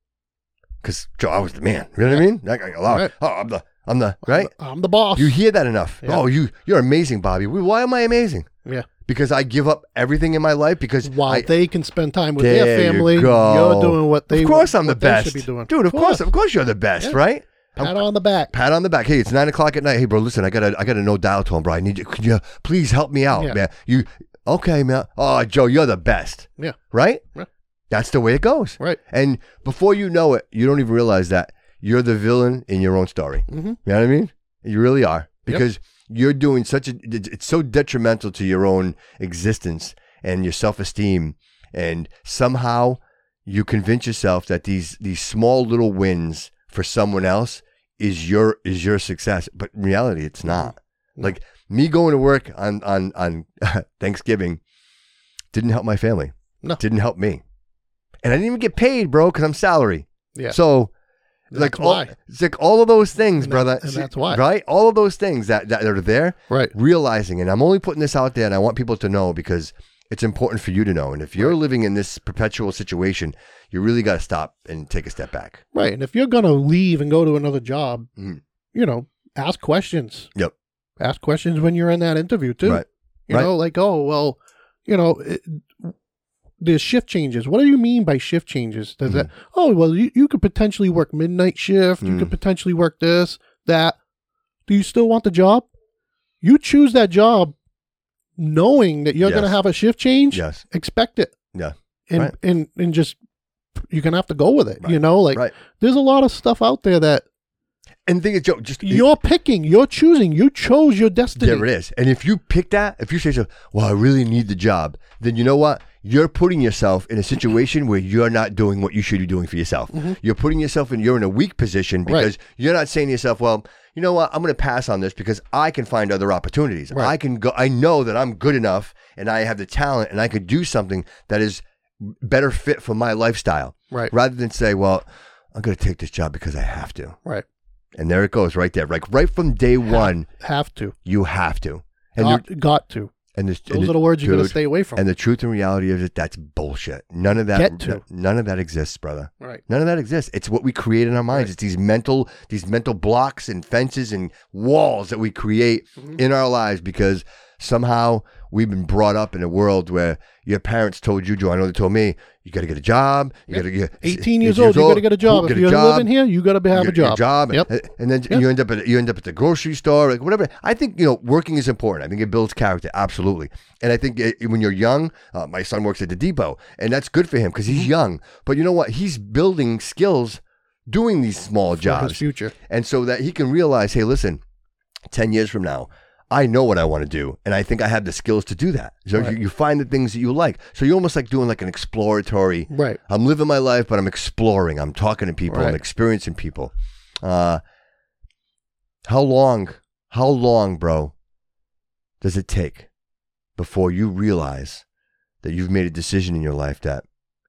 because Joe, I was the man. You know what I mean? Like, I allow, Right. oh, I'm the, I'm the, right? I'm the boss. You hear that enough. Yeah. Oh, you, you're amazing, Bobby. Well, why am I amazing? yeah. Because I give up everything in my life because While I, they can spend time with There their you family, go. you're doing what they of course I'm the what they best. should be doing. Dude, of course, of course you're the best, Yeah. right? Pat on the back. Pat on the back. Hey, it's nine o'clock at night. Hey, bro, listen, I got a, I got a no dial tone, bro. I need you. Could you please help me out, Yeah. man? You, okay, man? Oh, Joe, you're the best. Yeah. Right? Yeah. That's the way it goes. Right. And before you know it, you don't even realize that you're the villain in your own story. Mm-hmm. You know what I mean? You really are because you're doing such a. It's so detrimental to your own existence and your self-esteem, and somehow you convince yourself that these these small little wins for someone else is your is your success, but in reality, it's not. No. Like me going to work on on on Thanksgiving didn't help my family. No. Didn't help me, and I didn't even get paid, bro, because I'm salary. Yeah. So. Like That's all, why. it's like all of those things, And that- brother. and See, that's why. right? All of those things that, that are there, Right. realizing, and I'm only putting this out there, and I want people to know because it's important for you to know. And if you're living in this perpetual situation, you really got to stop and take a step back. Right. And if you're going to leave and go to another job, Mhm. you know, ask questions. Yep. Ask questions when you're in that interview, too. Right. You Right. know, like, oh, well, you know, it, there's shift changes. What do you mean by shift changes? Does that, oh, well, you, you could potentially work midnight shift. You Mm. could potentially work this, that. Do you still want the job? You choose that job knowing that you're Yes. going to have a shift change. Yes. Expect it. Yeah. And, Right. and, and just, you're going to have to go with it. Right. You know, like, Right. there's a lot of stuff out there that And the thing is, Joe, just you're picking, you're choosing, you chose your destiny. there it is. And if you pick that, if you say, so, well, I really need the job, then you know what? You're putting yourself in a situation where you're not doing what you should be doing for yourself. Mm-hmm. You're putting yourself in, you're in a weak position because you're not saying to yourself, well, you know what? I'm going to pass on this because I can find other opportunities. Right. I can go, I know that I'm good enough and I have the talent and I could do something that is better fit for my lifestyle. Right. Rather than say, well, I'm going to take this job because I have to. Right. And there it goes right there. Like right from day have, one. Have to. You have to. And got, got to. And this, Those and are the words you got to stay away from. And the truth and reality of it, that's bullshit. None of that. Get to. None of that exists, brother. Right. None of that exists. It's what we create in our minds. Right. It's these mental, these mental blocks and fences and walls that we create mm-hmm. in our lives because somehow we've been brought up in a world where your parents told you, Joe, I know they told me, you got to get a job. You got to get eighteen years old. You got to get a job. Get if a you're job, living here, you got to have your, a job. Your job. Yep. And, and then yep. you end up at you end up at the grocery store, like whatever. I think you know working is important. I think it builds character, absolutely. And I think it, when you're young, uh, my son works at the Depot, and that's good for him because he's young. But you know what? He's building skills doing these small for jobs. His future, and so that he can realize, hey, listen, ten years from now, I know what I want to do, and I think I have the skills to do that. So right. you, you find the things that you like. So you're almost like doing like an exploratory. Right. I'm living my life, but I'm exploring. I'm talking to people. Right. I'm experiencing people. Uh, how long, how long, bro, does it take before you realize that you've made a decision in your life that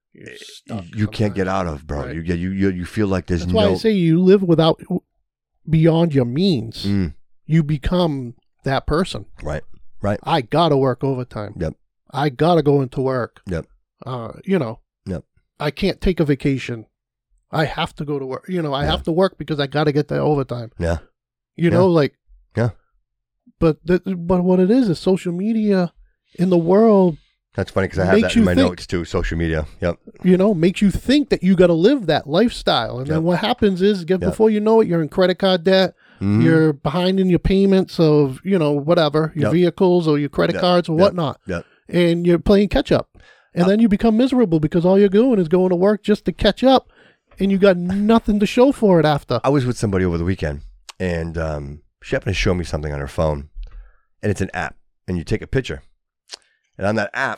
you can't get out of, bro? Right. You, you you you feel like there's That's no. why I say you live without, beyond your means. Mm. You become that person. Right. Right. I gotta work overtime. Yep. I gotta go into work. Yep. Uh, you know. Yep. I can't take a vacation. I have to go to work. You know, I yeah. have to work because I gotta get the overtime. Yeah. You yeah. know, like. Yeah. But the, but what it is is social media in the world. That's funny because I have that in my think, notes too. Social media. Yep. You know, makes you think that you got to live that lifestyle, and yep. then what happens is, get, yep. before you know it, you're in credit card debt. Mm-hmm. You're behind in your payments of, you know, whatever, your yep. vehicles or your credit yep. cards or yep. whatnot. Yep. And you're playing catch up. And uh, then you become miserable because all you're doing is going to work just to catch up, and you got nothing to show for it after. I was with somebody over the weekend, and um, she happened to show me something on her phone, and it's an app, and you take a picture. And on that app,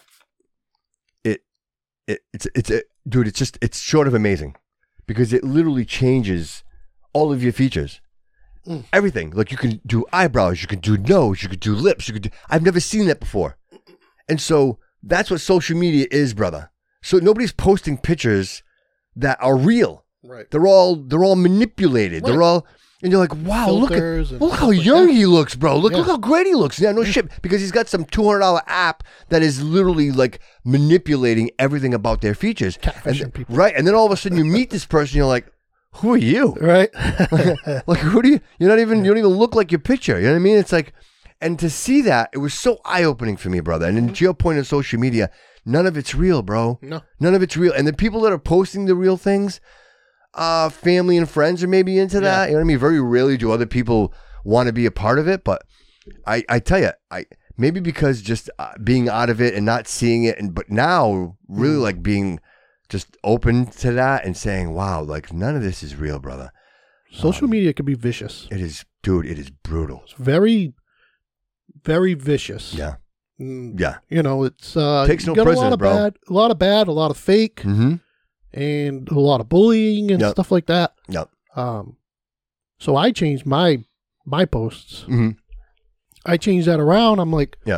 it it it's it's a, dude, it's just it's sort of amazing because it literally changes all of your features. Mm. Everything. Like you can do eyebrows, you can do nose, you could do lips, you could do I've never seen that before. And so that's what social media is, brother. So nobody's posting pictures that are real. Right. They're all they're all manipulated. Right. They're all and you're like, wow, look at look how young like he looks, bro. Look, yeah. look how great he looks. Yeah, no shit. Because he's got some two hundred dollar app that is literally like manipulating everything about their features. Catfishing and, people. Right. And then all of a sudden you meet this person, you're like, who are you? Right. like, like, who do you, you're not even, you don't even look like your picture. You know what I mean? It's like, and to see that, it was so eye-opening for me, brother. And then to your point on social media, none of it's real, bro. No. None of it's real. And the people that are posting the real things, uh, family and friends are maybe into that. Yeah. You know what I mean? Very rarely do other people want to be a part of it. But I, I tell you, I maybe because just uh, being out of it and not seeing it, and but now really mm. like being just open to that and saying, wow, like none of this is real, brother. Social um, media can be vicious. It is, dude, it is brutal. It's very, very vicious. Yeah. Mm, yeah. You know, it's, uh, takes no got prisoners, a lot of bro. Bad, a lot of bad, a lot of fake, mm-hmm. and a lot of bullying and yep. stuff like that. Yep. Um, so I changed my, my posts. Mm-hmm. I changed that around. I'm like, yeah.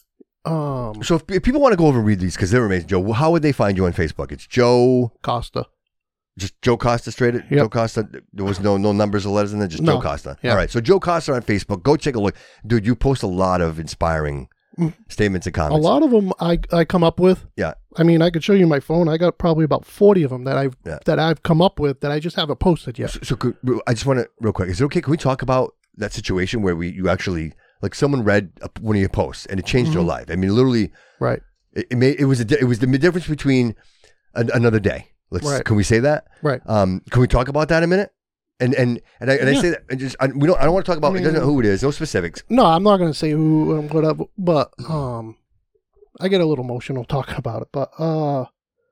Um, so if, if people want to go over and read these because they're amazing, Joe, how would they find you on Facebook? It's Joe Costa. Just Joe Costa straight? Yep. Joe Costa? There was no no numbers or letters in there? Just no. Joe Costa. Yep. All right. So Joe Costa on Facebook. Go take a look. Dude, you post a lot of inspiring mm. statements and comments. A lot of them I, I come up with. Yeah. I mean, I could show you my phone. I got probably about forty of them that I've yeah. that I've come up with that I just haven't posted yet. So, so could, I just want to, real quick, is it okay? Can we talk about that situation where we you actually... Like someone read one of your posts and it changed mm-hmm. your life. I mean, literally, right? It, it made it was a, it was the difference between an, another day. Let's right. can we say that? Right. Um, can we talk about that a minute? And and and I, and yeah. I say that and just I, we don't I don't want to talk about I mean, it doesn't know who it is. No specifics. No, I'm not going to say who and whatever. But um, I get a little emotional talking about it. But uh,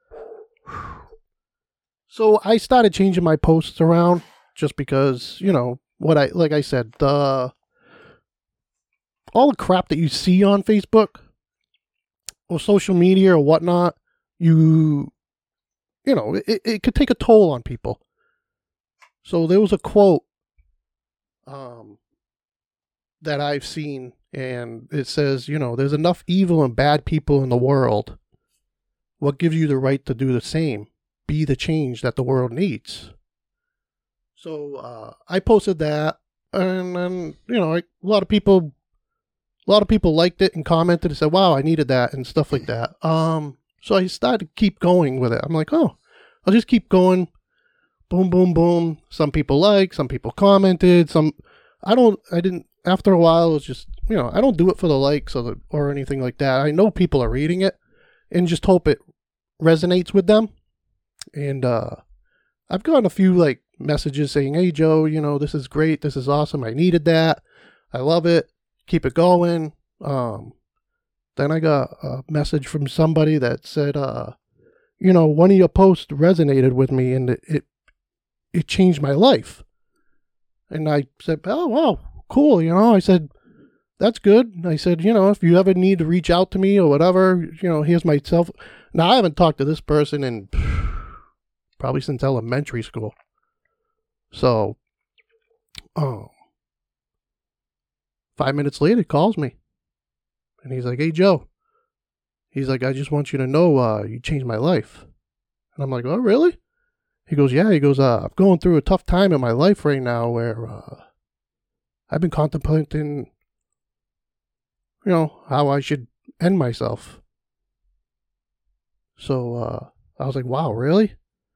so I started changing my posts around just because you know what I like. I said the. All the crap that you see on Facebook or social media or whatnot, you, you know, it, it could take a toll on people. So there was a quote um, that I've seen, and it says, you know, there's enough evil and bad people in the world. What gives you the right to do the same? Be the change that the world needs. So uh, I posted that, and then you know, I, a lot of people, a lot of people liked it and commented and said, "Wow, I needed that" and stuff like that. Um, so I started to keep going with it. I'm like, "Oh, I'll just keep going." Boom, boom, boom. Some people liked, some people commented. Some, I don't, I didn't. After a while, it was just, you know, I don't do it for the likes or the, or anything like that. I know people are reading it, and just hope it resonates with them. And uh, I've gotten a few like messages saying, "Hey Joe, you know, this is great. This is awesome. I needed that. I love it. Keep it going." Um, then I got a message from somebody that said, uh, you know, one of your posts resonated with me, and it it, it changed my life. And I said, "Oh wow, cool." You know, I said, "That's good." I said, "You know, if you ever need to reach out to me or whatever, you know, here's my cell." Now I haven't talked to this person in probably since elementary school. So, um, five minutes later, he calls me. And he's like, "Hey, Joe." He's like, "I just want you to know uh, you changed my life." And I'm like, "Oh, really?" He goes, "Yeah." He goes, uh, "I'm going through a tough time in my life right now where uh, I've been contemplating, you know, how I should end myself." So uh, I was like, "Wow, really?"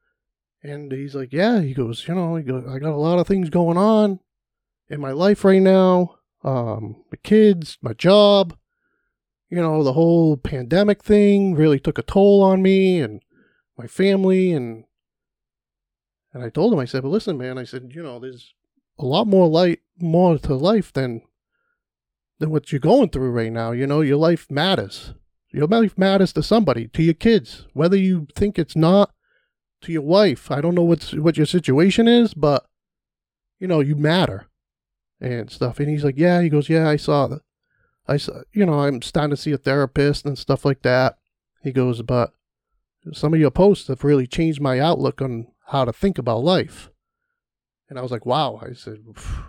And he's like, "Yeah." He goes, "You know, he goes, I got a lot of things going on in my life right now. Um, my kids, my job, you know, the whole pandemic thing really took a toll on me and my family." And and I told him, I said, "But listen, man," I said, "you know, there's a lot more light, more to life than than what you're going through right now. You know, your life matters. Your life matters to somebody, to your kids, whether you think it's not, to your wife. I don't know what's what your situation is, but you know, you matter and stuff." And he's like, "Yeah." He goes, "Yeah, I saw that. I saw, you know, I'm starting to see a therapist and stuff like that." He goes, "But some of your posts have really changed my outlook on how to think about life." And I was like, "Wow." I said,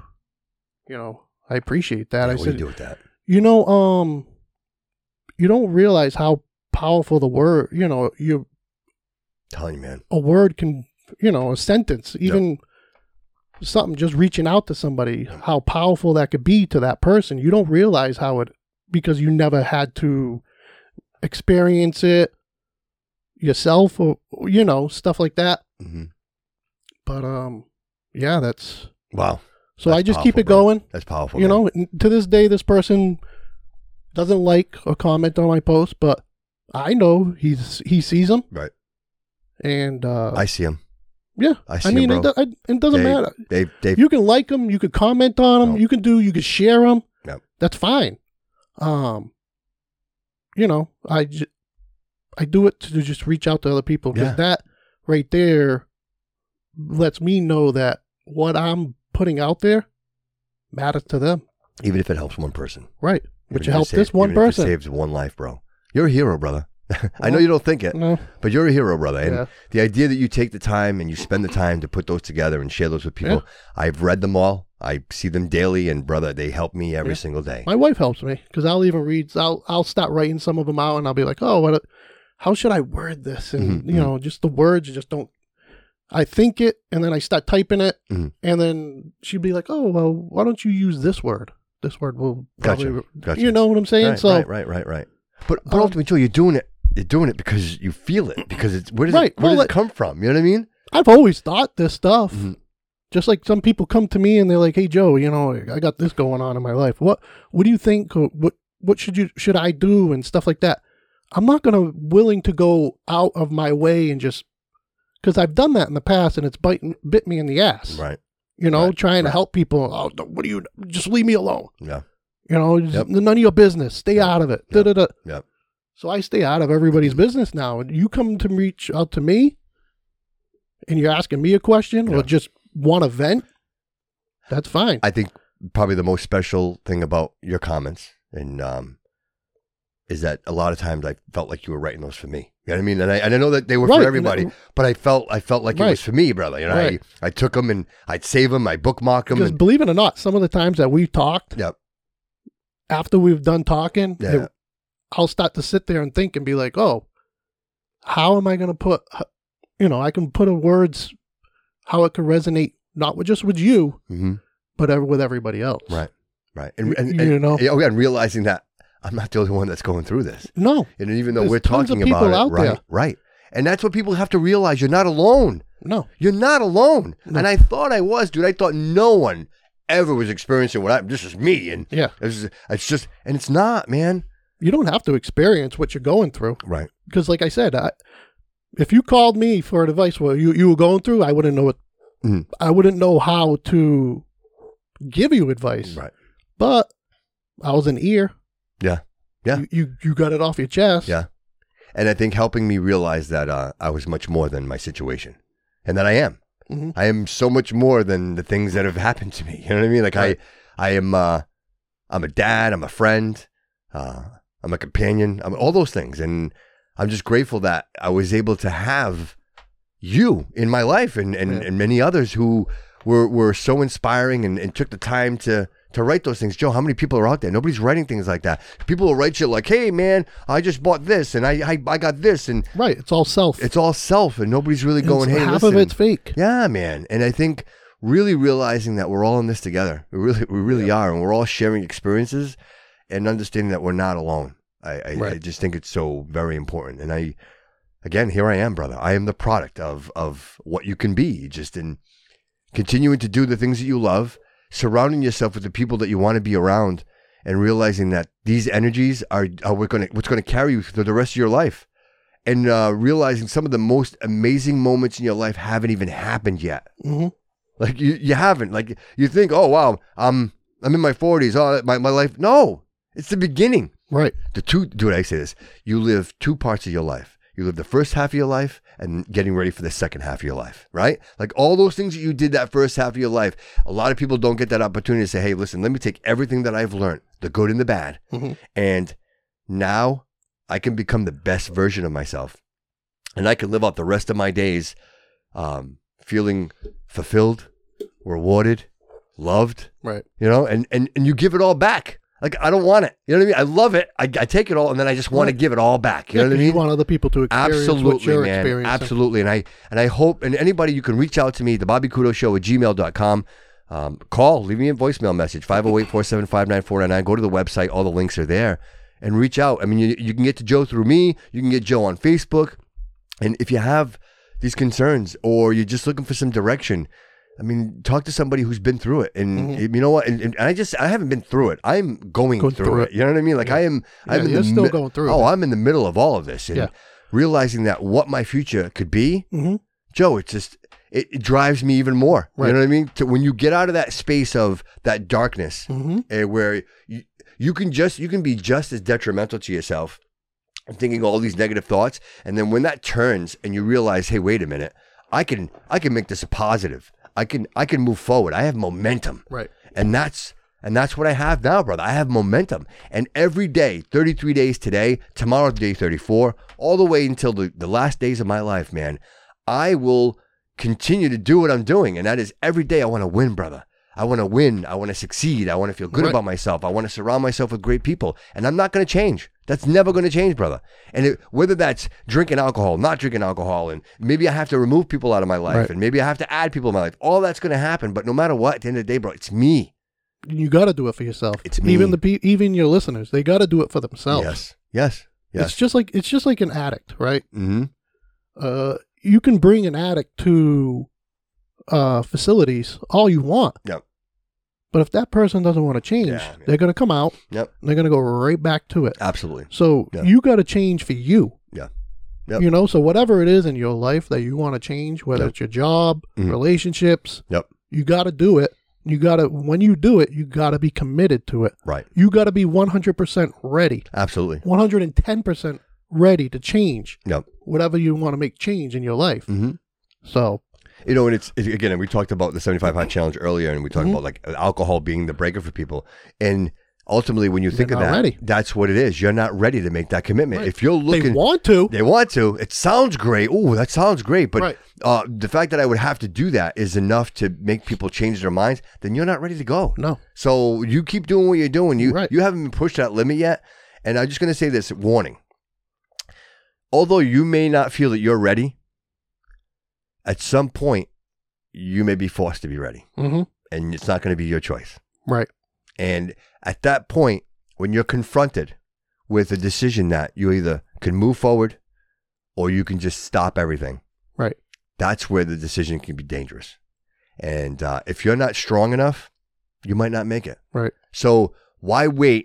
"You know, I appreciate that." Yeah, I what said, do you do with that? "You know, um, you don't realize how powerful the word, you know, you Telling you, man. a word can, you know, a sentence, even something just reaching out to somebody, how powerful that could be to that person. You don't realize how it, because you never had to experience it yourself or, you know, stuff like that." Mm-hmm. But, um, yeah, that's, Wow. so That's I just keep powerful, it bro. going. That's powerful. You man. know, and to this day, this person doesn't like or comment on my post, but I know he's, he sees them. Right. And, uh, I see him. yeah, I see I mean, him, it, bro. do- it doesn't They- matter. They, they, You can like them, you can comment on them, No. you can do, you can share them. Yep. That's fine. Um, you know, I, j- I do it to just reach out to other people because Yeah. that right there lets me know that what I'm putting out there matters to them. even if it helps one person. Right. Even Which if it help saves- this one even if it person. saves one life, bro. You're a hero, brother. I know Well, you don't think it, No. but you're a hero, brother. And Yeah. the idea that you take the time and you spend the time to put those together and share those with people, I've read them all. I see them daily, and brother, they help me every Yeah. single day. My wife helps me because I'll even read. I'll I'll start writing some of them out, and I'll be like, "Oh, what? A, how should I word this?" And Mhm, you know, just the words just don't. I think it, and then I start typing it, Mhm. and then she'd be like, "Oh, well, why don't you use this word? This word will probably." Gotcha. Gotcha. You know what I'm saying? Right, so right, right, right, right. But but Um, ultimately, too, you're doing it. You're doing it because you feel it. Because it's where does Right. it where Well, does it- it come from? You know what I mean? I've always thought this stuff. Mhm. Just like some people come to me and they're like, "Hey, Joe, you know, I got this going on in my life. What what do you think? Or What what should you should I do?" and stuff like that. I'm not gonna willing to go out of my way and just because I've done that in the past and it's biting bit me in the ass. Right. You know, Right, trying to right. help people. Oh, don't- what do you? Just leave me alone. Yeah. You know, just Yep. none of your business. Stay Yep. out of it. Yep. Da, da, da. Yep. So I stay out of everybody's business now. And you come to reach out to me, and you're asking me a question Yeah. or just want to vent. That's fine. I think probably the most special thing about your comments and um, is that a lot of times I felt like you were writing those for me. You know what I mean? And I, and I know that they were Right, for and everybody, that- but I felt I felt like it Right. was for me, brother. You know, Right. I, I took them and I'd save them, I bookmark them. Because And, believe it or not, some of the times that we've talked, yep. after we've done talking, Yeah. it- I'll start to sit there and think and be like, oh, how am I going to put, you know, I can put a words, how it could resonate not with just with you, Mm-hmm. but ev- with everybody else. Right. Right. And, and, You and, know? oh, yeah, and realizing that I'm not the only one that's going through this. No, And even though There's we're tons of talking people about it, out right, there. right. And that's what people have to realize. You're not alone. no. You're not alone. No. And I thought I was, dude. I thought no one ever was experiencing what I, this is me. And Yeah. it's, it's just, and it's not, man. You don't have to experience what you're going through. Right. Because like I said, I, if you called me for advice what you, you were going through, I wouldn't know what, Mhm. I wouldn't know how to give you advice. Right. But I was an ear. Yeah. Yeah. You, you, you got it off your chest. Yeah. And I think helping me realize that uh, I was much more than my situation and that I am. Mhm. I am so much more than the things that have happened to me. You know what I mean? Like Right. I, I am, uh, I'm a dad, I'm a friend, uh, I'm a companion, I'm all those things. And I'm just grateful that I was able to have you in my life and, and, Yeah. and many others who were, were so inspiring and, and took the time to, to write those things. Joe, how many people are out there? Nobody's writing things like that. People will write shit like, hey man, I just bought this and I, I, I got this. And Right. It's all self. it's all self and nobody's really going, It's- hey, half listen. of it's fake. Yeah, man. And I think really realizing that we're all in this together. We really, we really are. And we're all sharing experiences and understanding that we're not alone. I, I, I Right. just think it's so very important. And I, again, here I am, brother. I am the product of, of what you can be, just in continuing to do the things that you love, surrounding yourself with the people that you want to be around, and realizing that these energies are, are what gonna, what's going to carry you through the rest of your life. And uh, realizing some of the most amazing moments in your life haven't even happened yet. hmm Like you, you haven't. Like you think, oh wow, I'm I'm in my forties. Oh, my my life. No, it's the beginning. Right. The two, dude, I say this. You live two parts of your life. You live the first half of your life and getting ready for the second half of your life, right? Like all those things that you did that first half of your life. A lot of people don't get that opportunity to say, hey, listen, let me take everything that I've learned, the good and the bad, Mhm. and now I can become the best version of myself. And I can live out the rest of my days um, feeling fulfilled, rewarded, loved, Right. you know, and, and, and you give it all back. Like, I don't want it. You know what I mean? I love it. I, I take it all, and then I just want to Right. give it all back. You Yeah, know what I 'cause mean? You want other people to experience what Absolutely, you're man. experiencing. Absolutely. And I and I hope, and anybody, you can reach out to me, the Bobby Kudo Show at gmail dot com. Um, call, leave me a voicemail message, five oh eight, four seven five, nine four nine nine. Go to the website. All the links are there. And reach out. I mean, you, you can get to Joe through me. You can get Joe on Facebook. And if you have these concerns or you're just looking for some direction, I mean, talk to somebody who's been through it. And Mhm. you know what? And, and I just, I haven't been through it. I'm going, Going through, through it. it. You know what I mean? Like Yeah. I am, Yeah, I'm in you're the still mi- going through Oh, it. I'm in the middle of all of this. And Yeah. realizing that what my future could be, hmm Joe, it's just, it, it drives me even more. Right. You know what I mean? To, when you get out of that space of that darkness, hmm eh, where you, you can just, you can be just as detrimental to yourself and thinking all these negative thoughts. And then when that turns and you realize, hey, wait a minute, I can, I can make this a positive. I can, I can move forward. I have momentum. Right. And that's, and that's what I have now, brother. I have momentum. And every day, thirty-three days today, tomorrow, day thirty-four, all the way until the, the last days of my life, man, I will continue to do what I'm doing. And that is every day I want to win, brother. I want to win. I want to succeed. I want to feel good Right. about myself. I want to surround myself with great people. And I'm not going to change. That's never going to change, brother. And it, whether that's drinking alcohol, not drinking alcohol, and maybe I have to remove people out of my life, Right. and maybe I have to add people in my life, all that's going to happen. But no matter what, at the end of the day, bro, it's me. You got to do it for yourself. It's me. Even the pe- even your listeners, they got to do it for themselves. Yes. Yes. Yes. It's just like it's just like an addict, right? Mm-hmm. Uh, you can bring an addict to uh, facilities all you want. Yep. But if that person doesn't want to change, Yeah, man. they're going to come out. Yep. And they're going to go right back to it. Absolutely. So Yeah. you got to change for you. Yeah. Yep. You know, so whatever it is in your life that you want to change, whether Yep. it's your job, Mhm. relationships, Yep. you got to do it. You got to, when you do it, you got to be committed to it. Right. You got to be one hundred percent ready, Absolutely. one hundred ten percent ready to change Yep. whatever you want to make change in your life. Mm-hmm. So, You know, and it's, it, again, and we talked about the seventy-five hot challenge earlier, and we talked Mhm. about like alcohol being the breaker for people. And ultimately, when you They're think of not that, ready. that's what it is. You're not ready to make that commitment. Right. If you're looking, they want to. They want to. It sounds great. Oh, that sounds great. But Right. uh, the fact that I would have to do that is enough to make people change their minds. Then you're not ready to go. No. So you keep doing what you're doing. You Right. you haven't been pushed that limit yet. And I'm just going to say this warning. Although you may not feel that you're ready, at some point you may be forced to be ready. Mm-hmm. And it's not going to be your choice. Right. And at that point, when you're confronted with a decision that you either can move forward or you can just stop everything. Right. That's where the decision can be dangerous. And uh, if you're not strong enough, you might not make it. Right. So why wait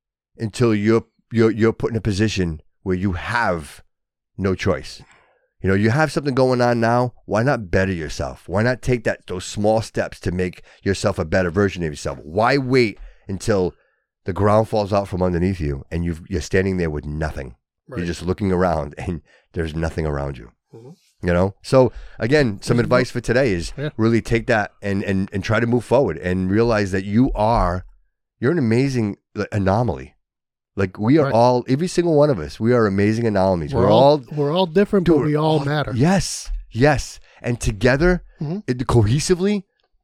until you're you're you're put in a position where you have no choice? You know, you have something going on now. Why not better yourself? Why not take that those small steps to make yourself a better version of yourself? Why wait until the ground falls out from underneath you and you've, you're standing there with nothing? Right. You're just looking around and there's nothing around you. Mm-hmm. You know? So again, some advice for today is yeah. really take that and, and, and try to move forward and realize that you are, you're an amazing anomaly. Like we are right. all, every single one of us, we are amazing anomalies. We're, we're all, all, we're all different, but we all, all matter. Yes. Yes. And together, mm-hmm. it, cohesively,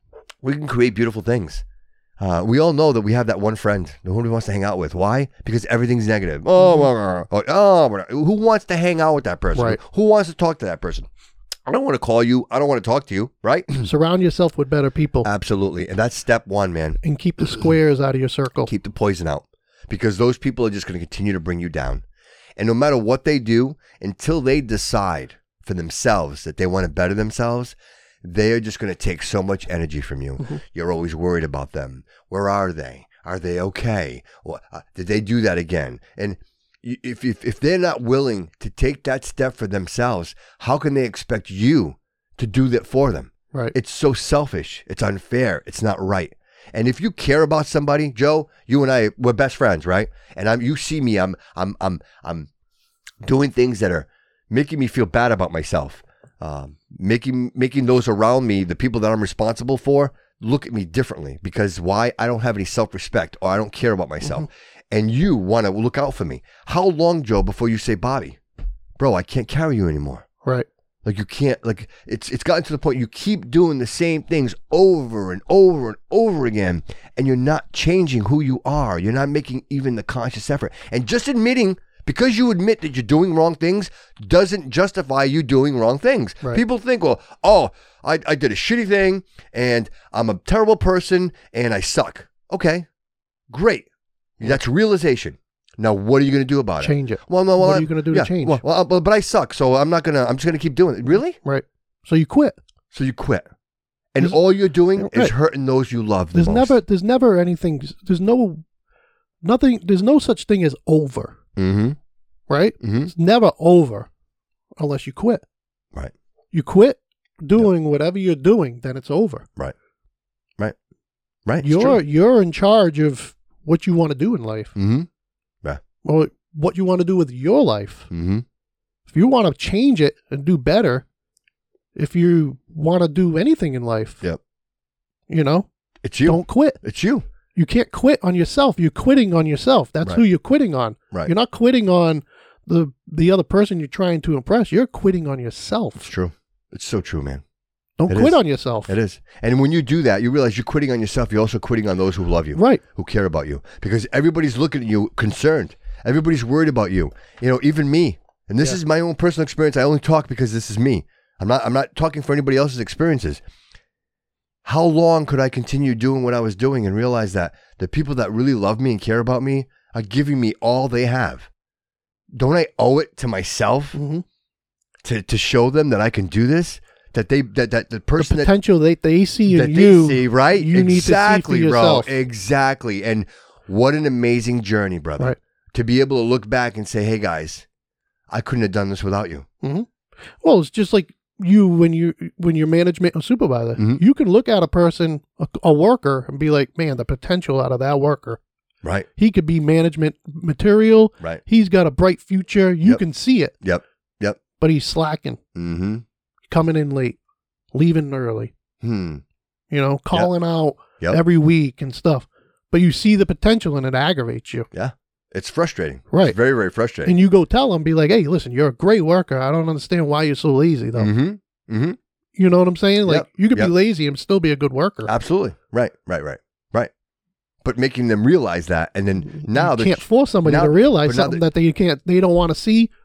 we can create beautiful things. Uh, we all know that we have that one friend who nobody wants to hang out with. Why? Because everything's negative. Oh, mm-hmm. oh, oh, oh, who wants to hang out with that person? Right. Who wants to talk to that person? I don't want to call you. I don't want to talk to you, right? Surround yourself with better people. Absolutely. And that's step one, man. And keep the squares out of your circle. Keep the poison out. Because those people are just going to continue to bring you down. And no matter what they do, until they decide for themselves that they want to better themselves, they are just going to take so much energy from you. Mm-hmm. You're always worried about them. Where are they? Are they okay? Well, uh, did they do that again? And if, if if they're not willing to take that step for themselves, how can they expect you to do that for them? Right. It's so selfish. It's unfair. It's not right. And if you care about somebody, Joe, you and I, we're best friends, right? And I'm, you see me, I'm, I'm, I'm, I'm doing things that are making me feel bad about myself, um, making, making those around me, the people that I'm responsible for, look at me differently because why? I don't have any self-respect or I don't care about myself. Mm-hmm. And you want to look out for me. How long, Joe, before you say, Bobby, bro, I can't carry you anymore. Right. Like you can't, like it's it's gotten to the point you keep doing the same things over and over and over again, and you're not changing who you are. You're not making even the conscious effort. And just admitting, because you admit that you're doing wrong things, doesn't justify you doing wrong things. Right. People think, well, oh, I, I did a shitty thing, and I'm a terrible person, and I suck. Okay, great. That's realization. Now, what are you going to do about change it? Change it. Well, no, well, what I, are you going to do yeah, to change? Well, well, but, but I suck, so I'm not going to, I'm just going to keep doing it. Really? Right. So you quit. So you quit. And there's, all you're doing right. is hurting those you love the there's most. never, there's never anything, there's no, nothing, there's no such thing as over. Mm-hmm. Right? Mm-hmm. It's never over unless you quit. Right. You quit doing yep. whatever you're doing, then it's over. Right. Right. Right. You're, you're in charge of what you want to do in life. Mm-hmm. Yeah. Or what you want to do with your life. Mm-hmm. If you want to change it and do better, if you want to do anything in life, yep. you know, it's you. Don't quit. It's you. You can't quit on yourself. You're quitting on yourself. That's right. who you're quitting on. Right. You're not quitting on the the other person you're trying to impress. You're quitting on yourself. It's true. It's so true, man. Don't it quit is. on yourself. It is. And when you do that, you realize you're quitting on yourself. You're also quitting on those who love you. Right. Who care about you. Because everybody's looking at you concerned. Everybody's worried about you. You know, even me. And this yeah. is my own personal experience. I only talk because this is me. I'm not I'm not talking for anybody else's experiences. How long could I continue doing what I was doing and realize that the people that really love me and care about me are giving me all they have? Don't I owe it to myself mm-hmm. to, to show them that I can do this? That they that, that the person the potential that they, they see in that you, they see, right? You exactly, need to see for bro. yourself. Exactly. And what an amazing journey, brother. Right. To be able to look back and say, hey guys, I couldn't have done this without you. Mm-hmm. Well, it's just like you when you when you're management or supervisor, mm-hmm. you can look at a person, a, a worker, and be like, man, the potential out of that worker. Right. He could be management material. Right. He's got a bright future. You yep. can see it. Yep. Yep. But he's slacking. Mm-hmm. Coming in late. Leaving early. Hmm. You know, calling yep. out yep. every week and stuff. But you see the potential and it aggravates you. Yeah. It's frustrating. Right. It's very, very frustrating. And you go tell him, be like, hey, listen, you're a great worker. I don't understand why you're so lazy, though. Mm-hmm. Mm-hmm. You know what I'm saying? Like, yep. you could yep. be lazy and still be a good worker. Absolutely. Right, right, right, right. But making them realize that, and then now you that can't force somebody now, to realize but now something that, that they can't, they don't want to see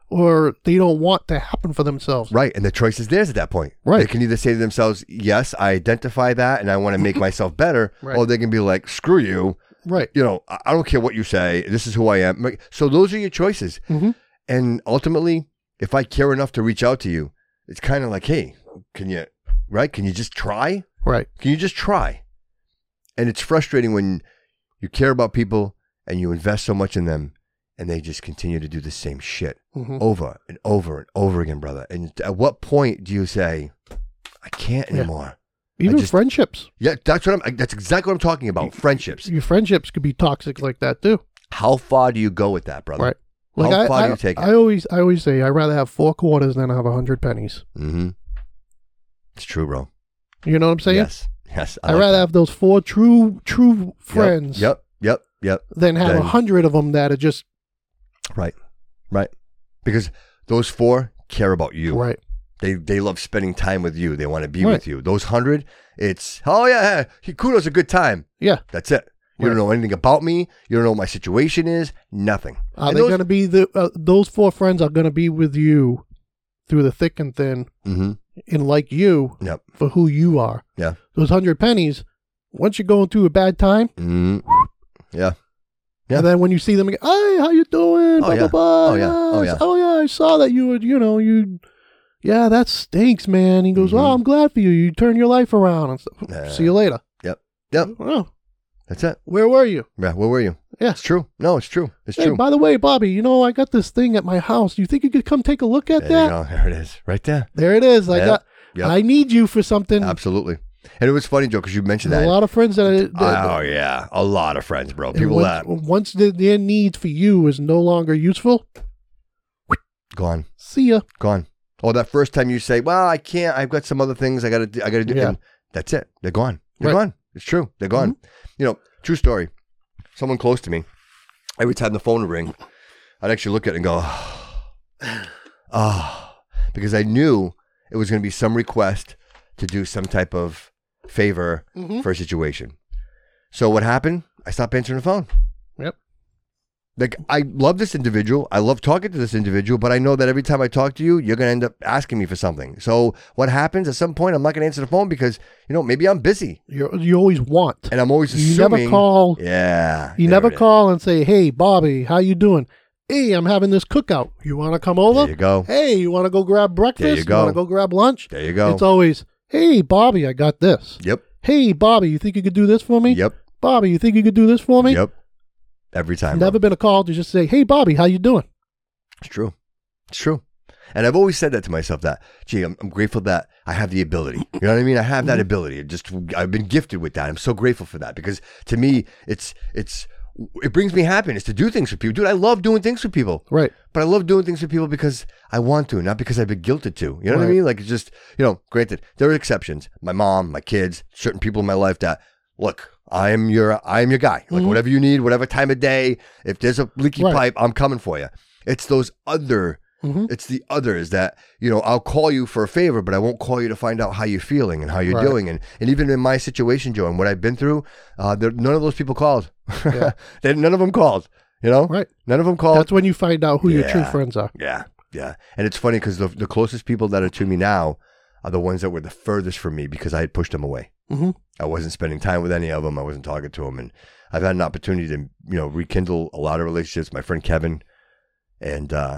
or they don't want to happen for themselves. Right. And the choice is theirs at that point. Right. They can either say to themselves, yes, I identify that and I want to make myself better. Right. Or they can be like, screw you. Right. You know, I I don't care what you say. This is who I am. Like, so those are your choices. Mm-hmm. And ultimately, if I care enough to reach out to you, it's kind of like, hey, can you, right? Can you just try? Right. Can you just try? And it's frustrating when you care about people and you invest so much in them and they just continue to do the same shit Mm-hmm. over and over and over again, brother. And at what point do you say, I can't Yeah. anymore? Even just- friendships. Yeah, that's what I'm, that's exactly what I'm talking about. Friendships. Your friendships could be toxic like that too. How far do you go with that, brother? Right. Like How I, far I, do you take it? I always, I always say, I'd rather have four quarters than have a hundred pennies. Mm-hmm. It's true, bro. You know what I'm saying? Yes. Yes. I I'd like rather that. have those four true, true Yep, friends Yep. Yep. Yep. than have a Then- hundred of them that are just Right. Right. Because those four care about you. right. They they love spending time with you. They want to be Right. with you. Those hundred, it's, oh yeah, hey, kudos, a good time. Yeah. That's it. You don't Right. know anything about me. You don't know what my situation is. Nothing. Are And they those- going to be the? Uh, those four friends are going to be with you through the thick and thin, Mhm. and like you Yep. for who you are. Yeah. Those hundred pennies. Once you're going through a bad time, Mhm. Yeah. Yeah. and then when you see them again, hey, how you doing? Oh, Blah, yeah. blah, blah. Oh, yeah. Oh, yeah. Oh yeah, I saw that you would. You know you. Yeah, that stinks, man. He goes, Mhm. oh, I'm glad for you. You turn your life around and stuff. Yeah. See you later. Yep. Yep. Oh, That's it. where were you? Yeah. Where were you? Yeah. It's true. No, it's true. It's Hey, true. by the way, Bobby, you know I got this thing at my house. Do you think you could come take a look at There that? you go. There it is. Right there. There it is. I Yep. got. Yep. I need you for something. Absolutely. And it was funny, Joe, because you mentioned There's that. a lot of friends that. I- that Oh, yeah. A lot of friends, bro. and People once, that once the, their need for you is no longer useful, gone. see ya. Gone. Or that first time you say, well, I can't. I've got some other things I got to do. I got to do. Yeah. And that's it. They're gone. They're Right. gone. It's true. They're gone. Mm-hmm. You know, true story. Someone close to me, every time the phone would ring, I'd actually look at it and go, ah, because I knew it was going to be some request to do some type of favor Mhm. for a situation. So what happened? I stopped answering the phone. Yep. Like, I love this individual. I love talking to this individual, but I know that every time I talk to you, you're going to end up asking me for something. So what happens at some point, I'm not going to answer the phone because, you know, maybe I'm busy You you always want. and I'm always You assuming. never call. Yeah. You there never it is. call and say, "Hey, Bobby, how you doing? Hey, I'm having this cookout. You want to come over? There you go. Hey, you want to go grab breakfast? you go. want to go grab lunch? There you go. It's always, "Hey, Bobby, I got this. Yep. Hey, Bobby, you think you could do this for me? Yep. Bobby, you think you could do this for me? Yep. Every time. Never bro. been a call to just say, "Hey, Bobby, how you doing?" It's true. It's true. And I've always said that to myself that, gee, I'm, I'm grateful that I have the ability. You know what I mean? I have that ability. It just, I've been gifted with that. I'm so grateful for that because to me, it's, it's, it brings me happiness to do things for people. Dude, I love doing things for people. Right. But I love doing things for people because I want to, not because I've been guilted to. You know what I Right. mean? Like, it's just, you know, granted, there are exceptions. My mom, my kids, certain people in my life that, look, I am your, I am your guy. Like, Mhm. whatever you need, whatever time of day, if there's a leaky Right. pipe, I'm coming for you. It's those other, Mhm. it's the others that, you know, I'll call you for a favor, but I won't call you to find out how you're feeling and how you're Right. doing. And, and even in my situation, Joe, and what I've been through, uh, there, none of those people called. Yeah. they, none of them called, you know? Right. None of them called. That's when you find out who your true Yeah. friends are. Yeah, yeah. And it's funny because the, the closest people that are to me now are the ones that were the furthest from me because I had pushed them away. Mm-hmm. I wasn't spending time with any of them. I wasn't talking to them. And I've had an opportunity to, you know, rekindle a lot of relationships. My friend Kevin, and uh,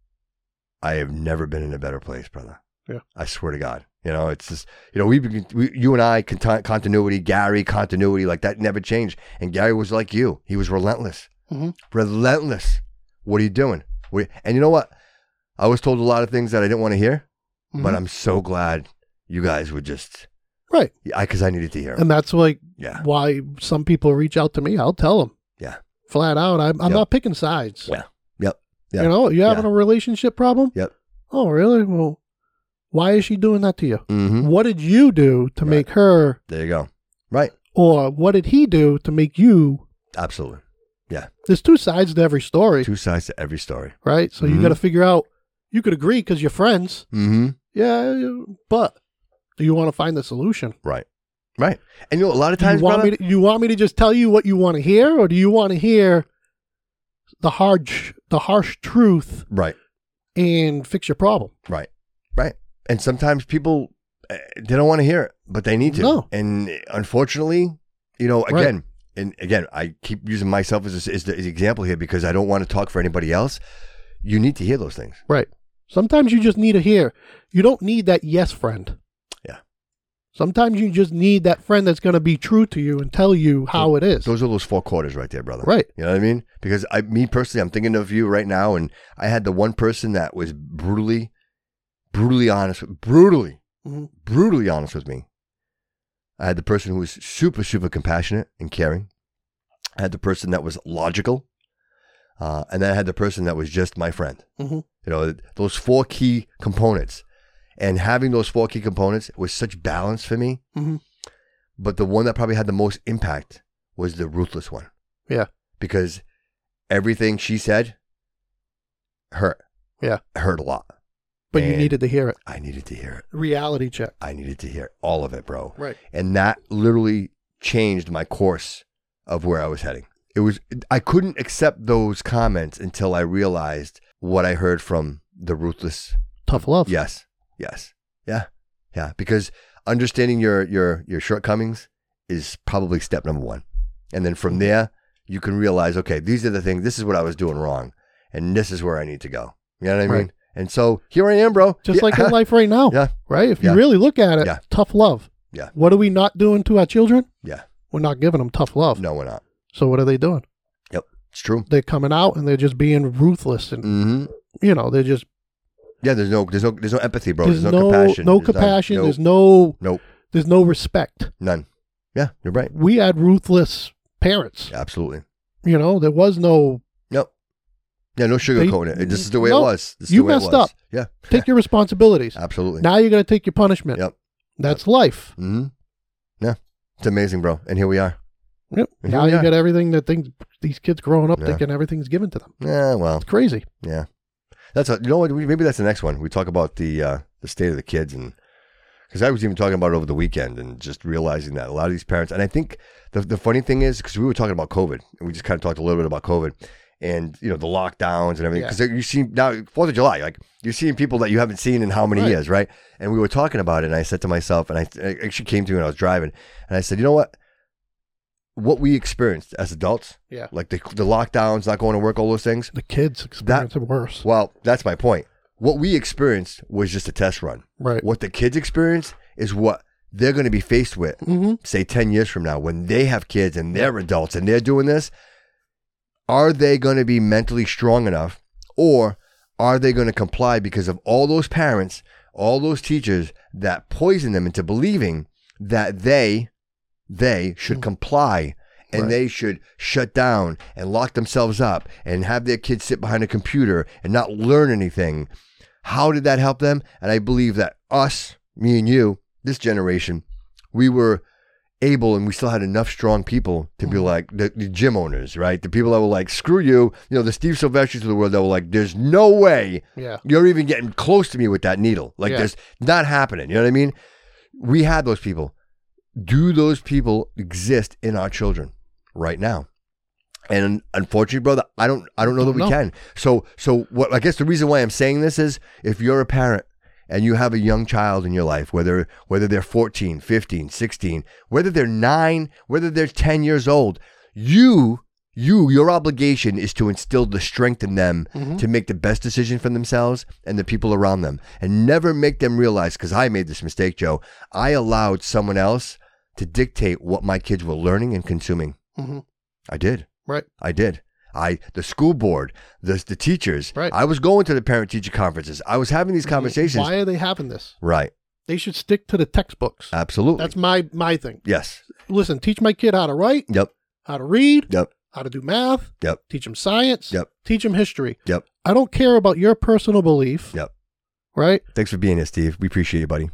I have never been in a better place, brother. Yeah. I swear to God. You know, it's just, you know, we've been, we, you and I, conti- continuity, Gary, continuity, like that never changed. And Gary was like you. He was relentless. Mhm. Relentless. What are you doing? What, and you know what? I was told a lot of things that I didn't want to hear, but Mhm. I'm so glad you guys would just, Right. I, because I needed to hear 'em. And that's like Yeah. why some people reach out to me. I'll tell them Yeah. flat out. I'm, I'm Yep. not picking sides. Yeah. Yep. Yeah. You know, you having Yeah. a relationship problem? Yep. Oh, really? Well, why is she doing that to you? Mm-hmm. What did you do to Right. make her, There you go. Right. or what did he do to make you? Absolutely. There's two sides to every story, Two sides to every story. right? So you Mhm. got to figure out. You could agree because you're friends. Mm-hmm. Yeah, but do you want to find the solution? Right. Right. And you know, a lot of Do times, you want brother, me to, you want me to just tell you what you want to hear, or do you want to hear the hard, sh- the harsh truth right. and fix your problem. Right. Right. And sometimes people, uh, they don't want to hear it, but they need to. No. And unfortunately, you know, Right. again, and again, I keep using myself as, a, as the as the example here because I don't want to talk for anybody else. You need to hear those things. Right. Sometimes you just need to hear. You don't need that yes friend. Yeah. Sometimes you just need that friend that's going to be true to you and tell you how it is. Those are those four quarters right there, brother. Right. You know what I mean? Because I, me personally, I'm thinking of you right now, and I had the one person that was brutally, brutally honest, brutally, Mhm. brutally honest with me. I had the person who was super, super compassionate and caring. I had the person that was logical. Uh, and then I had the person that was just my friend. Mhm. You know, those four key components. And having those four key components was such balance for me. Mhm. But the one that probably had the most impact was the ruthless one. Yeah. Because everything she said hurt. Yeah. Hurt a lot. But you And needed to hear it. I needed to hear it. Reality check. I needed to hear all of it, bro. Right. And that literally changed my course of where I was heading. It was I couldn't accept those comments until I realized what I heard from the ruthless. Tough love. Yes. Yes. Yeah. Yeah. Because understanding your your your shortcomings is probably step number one. And then from there, you can realize, okay, these are the things, this is what I was doing wrong. And this is where I need to go. You know what I mean? Right. And so here I am, bro. Just Yeah. like in life right now. Yeah. Right? If you Yeah. really look at it, Yeah. tough love. Yeah. What are we not doing to our children? Yeah. We're not giving them tough love. No, we're not. So what are they doing? Yep. It's true. They're coming out and they're just being ruthless and, Mm-hmm. you know, they're just, Yeah, there's no there's no there's no empathy, bro. there's, There's, no, compassion. no There's none. compassion. Nope. There's no, Nope. there's no respect. None. Yeah, you're right. We had ruthless parents. Absolutely. You know, there was no Nope. Yeah, no sugarcoating it. This is the way No, it was. This is you the way messed it was. up. Yeah. take your responsibilities. Absolutely. Now you're going to take your punishment. Yep. That's life. Mm-hmm. Yeah. It's amazing, bro. And here we are. Yep. And Now here we you are. get everything that things, these kids growing up Yeah. thinking everything's given to them. Yeah, well, It's crazy. yeah. That's a, you know what? we- Maybe that's the next one. We talk about the uh, the state of the kids, and because I was even talking about it over the weekend, and just realizing that a lot of these parents, and I think the the funny thing is because we were talking about COVID, and we just kind of talked a little bit about COVID, and you know the lockdowns and everything. Because you see now Fourth of July, like you're seeing people that you haven't seen in how many Right. years, right? And we were talking about it, and I said to myself, and I, I actually came to me when I was driving, and I said, you know what? What we experienced as adults, Yeah. like the the lockdowns, not going to work, all those things. The kids experience it worse. Well, that's my point. What we experienced was just a test run. Right. What the kids experience is what they're going to be faced with, Mm-hmm. say ten years from now, when they have kids and they're adults and they're doing this. Are they going to be mentally strong enough, or are they going to comply because of all those parents, all those teachers that poison them into believing that they, they should comply and Right. they should shut down and lock themselves up and have their kids sit behind a computer and not learn anything? How did that help them? And I believe that us, me and you, this generation, we were able, and we still had enough strong people to be like the, the gym owners, right? The people that were like, screw you, you know, the Steve Silvestris of the world that were like, there's no way Yeah. you're even getting close to me with that needle. Like, Yeah. there's not happening. You know what I mean? We had those people. Do those people exist in our children right now? And unfortunately, brother, I don't, I don't know that we Don't know. can. So, so what? I guess the reason why I'm saying this is, if you're a parent and you have a young child in your life, whether whether they're fourteen, fifteen, sixteen, whether they're nine, whether they're ten years old, you, you, your obligation is to instill the strength in them Mm-hmm. to make the best decision for themselves and the people around them, and never make them realize. Because I made this mistake, Joe. I allowed someone else to dictate what my kids were learning and consuming. Mhm. I did. Right. I did. I, the school board, the the teachers. Right. I was going to the parent teacher conferences. I was having these conversations. Why are they having this? Right. They should stick to the textbooks. Absolutely. That's my my thing. yes. Listen, teach my kid how to write, Yep. how to read, Yep. how to do math, Yep. teach them science, Yep. teach them history. Yep. I don't care about your personal belief, Yep. right? Thanks for being here, Steve. We appreciate you, buddy.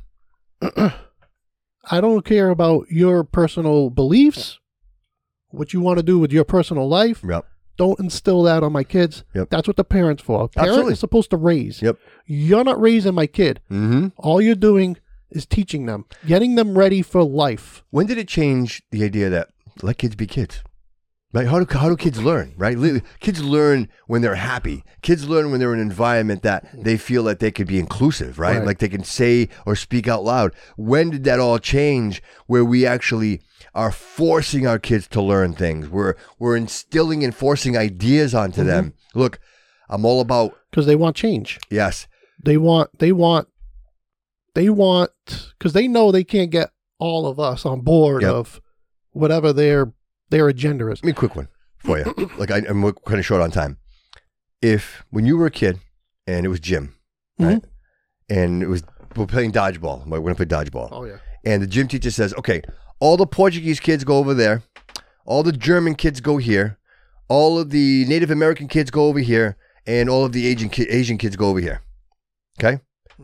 I don't care about your personal beliefs, what you want to do with your personal life. Yep. Don't instill that on my kids. Yep. That's what the parent's for. A parent Absolutely. is supposed to raise. Yep. You're not raising my kid. Mm-hmm. All you're doing is teaching them, getting them ready for life. When did it change the idea that let kids be kids? Right? How do how do kids learn? Right? Li- Kids learn when they're happy. Kids learn when they're in an environment that they feel that they could be inclusive, right? Right. Like they can say or speak out loud. When did that all change? Where we actually are forcing our kids to learn things. We're we're instilling and forcing ideas onto Mm-hmm. them. Look, I'm all about Because they want change. yes. They want, they want, they want, because they know they can't get all of us on board Yep. of whatever their their agenda is. Let me a quick one for you. Like I, I'm kind of short on time. If when you were a kid and it was gym, right, and it was we're playing dodgeball, we're going to play dodgeball, Oh yeah. and the gym teacher says, "Okay, all the Portuguese kids go over there, all the German kids go here, all of the Native American kids go over here, and all of the Asian ki- Asian kids go over here." Okay.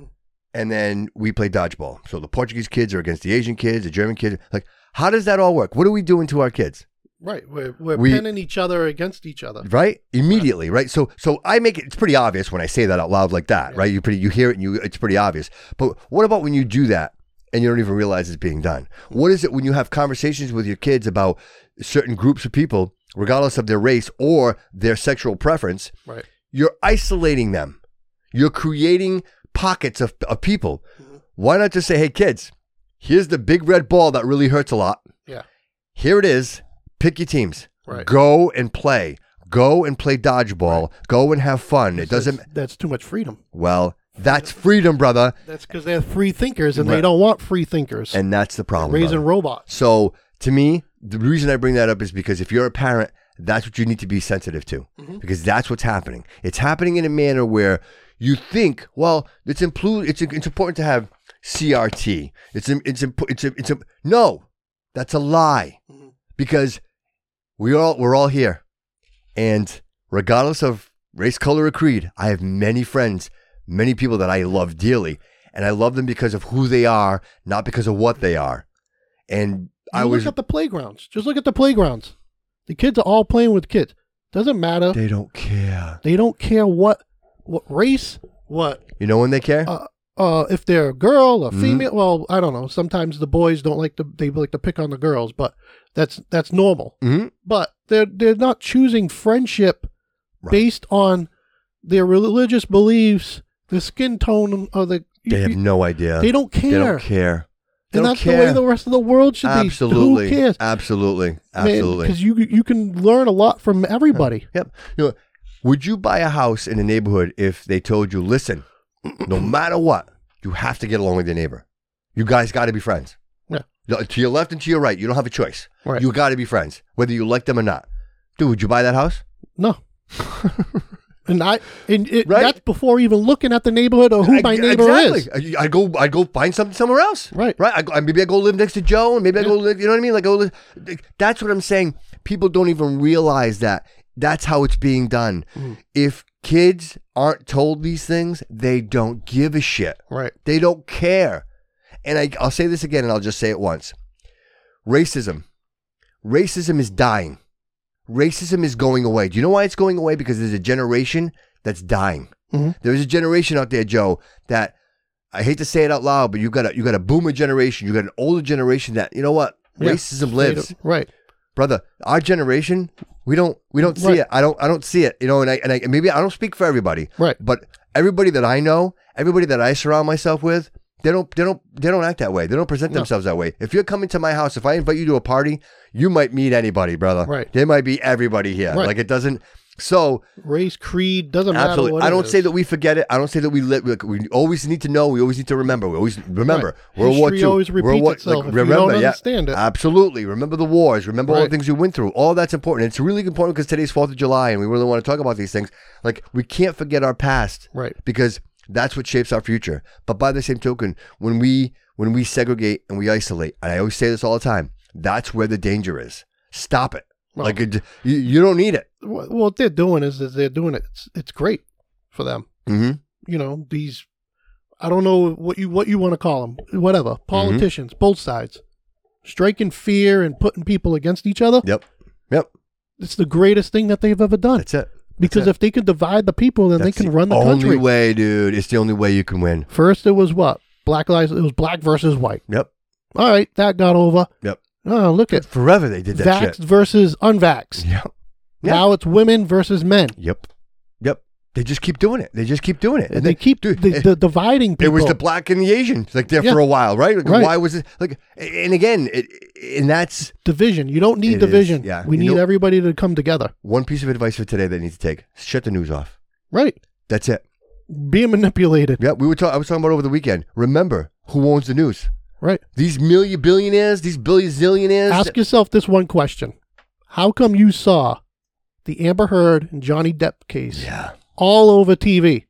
And then we play dodgeball. So the Portuguese kids are against the Asian kids, the German kids. Like, how does that all work? What are we doing to our kids? Right. We're we're We- pinning each other against each other. Right? Immediately, right? So so I make it it's pretty obvious when I say that out loud like that, right? You pretty you hear it and you it's pretty obvious. But what about when you do that and you don't even realize it's being done? What is it when you have conversations with your kids about certain groups of people, regardless of their race or their sexual preference? Right. You're isolating them. You're creating pockets of, of people. Why not just say, "Hey kids, here's the big red ball that really hurts a lot. Yeah. Here it is. Pick your teams. Right. Go and play. Go and play dodgeball. Go and have fun." It doesn't. That's, that's too much freedom. Well, that's freedom, brother, That's because they're free thinkers and Right. they don't want free thinkers. and that's the problem. raising brother. robots. So, to me, the reason I bring that up is because if you're a parent, that's what you need to be sensitive to, because that's what's happening. It's happening in a manner where you think, well, it's implu- it's it's important to have C R T. It's im- it's imp- it's a, it's a, no, that's a lie, because we all we're all here, and regardless of race, color, or creed, I have many friends, many people that I love dearly, and I love them because of who they are, not because of what they are. And You I look was at the playgrounds. Just look at the playgrounds. The kids are all playing with kids. Doesn't matter. they don't care. They don't care what what race, what You know when they care? uh, uh if they're a girl or Mhm. female. Well, I don't know. Sometimes the boys don't like to they like to pick on the girls, but that's that's normal. hmm But they're they're not choosing friendship Right. based on their religious beliefs, the skin tone of the. They have you- no idea. they don't care. They don't care. They and don't that's care. the way the rest of the world should Absolutely. be. Who cares? Absolutely. Absolutely. Because you you can learn a lot from everybody. Yep. You know, would you buy a house in a neighborhood if they told you, "Listen, no matter what, you have to get along with your neighbor. You guys got to be friends. Yeah. To your left and to your right, you don't have a choice. Right. You got to be friends, whether you like them or not." Dude, would you buy that house? No. And I and it, Right? that's before even looking at the neighborhood or who my I- neighbor exactly. is. I, I go, I go find something somewhere else. Right. Right. I, go- maybe I go live next to Joe, and maybe I go live. You know what I mean? Like, go live, that's what I'm saying. People don't even realize that that's how it's being done. Mm. If kids aren't told these things, they don't give a shit. Right. They don't care. And I, I'll say this again, and I'll just say it once. Racism. Racism is dying. Racism is going away. Do you know why it's going away? Because there's a generation that's dying. Mhm. There's a generation out there, Joe, that I hate to say it out loud, but you got a you got a boomer generation. You got an older generation that, you know what? Yeah. Racism They lives. don't- Right. Brother, our generation, we don't we don't see Right. it. I don't I don't see it. You know, and I and I maybe I don't speak for everybody. Right. But everybody that I know, everybody that I surround myself with, they don't they don't they don't act that way. They don't present No. themselves that way. If you're coming to my house, if I invite you to a party, you might meet anybody, brother. Right. There might be everybody here. Right. Like it doesn't so Race, creed, doesn't matter. absolutely. What I it don't is. say that we forget it. I don't say that we live. We always need to know. We always need to remember. We always remember. Right. World War History Two. always World repeats War, itself if you remember, don't yeah, understand it. Absolutely. Remember the wars. Remember all the Right. things we went through. All that's important. It's really important because today's Fourth of July, and we really want to talk about these things. Like we can't forget our past, Right. because that's what shapes our future. But by the same token, when we when we segregate and we isolate, and I always say this all the time, that's where the danger is. Stop it. Well- like it, you, you don't need it. Wh- What they're doing is, is they're doing it. It's, it's great for them. Mm-hmm. You know, these, I don't know what you what you want to call them, whatever. Politicians, both sides, striking fear and putting people against each other. Yep. Yep. It's the greatest thing that they've ever done. That's it. because it. if they can divide the people, then That's they can run the only country. way, dude. It's the only way you can win. First, it was what? Black lives. It was black versus white. Yep. All right, that got over. Yep. Oh, look at Forever they did that vaxxed shit. versus unvaxxed. Yep. Yeah. Now it's women versus men. Yep. Yep. They just keep doing it. They just keep doing it. And they keep dude, the, it, the dividing people. it was the black and the Asian, like there Yeah. for a while, right? Like, Right. Why was it like? And again, it, and that's division. You don't need It division. is, yeah. We You need know- everybody to come together. one piece of advice for today that I need to take: shut the news off. Right. That's it. Being manipulated. Yeah, we were. Ta- I was talking about over the weekend. Remember who owns the news? Right. These million billionaires, these billion zillionaires. Ask yourself this one question. How come you saw the Amber Heard and Johnny Depp case Yeah. all over T V,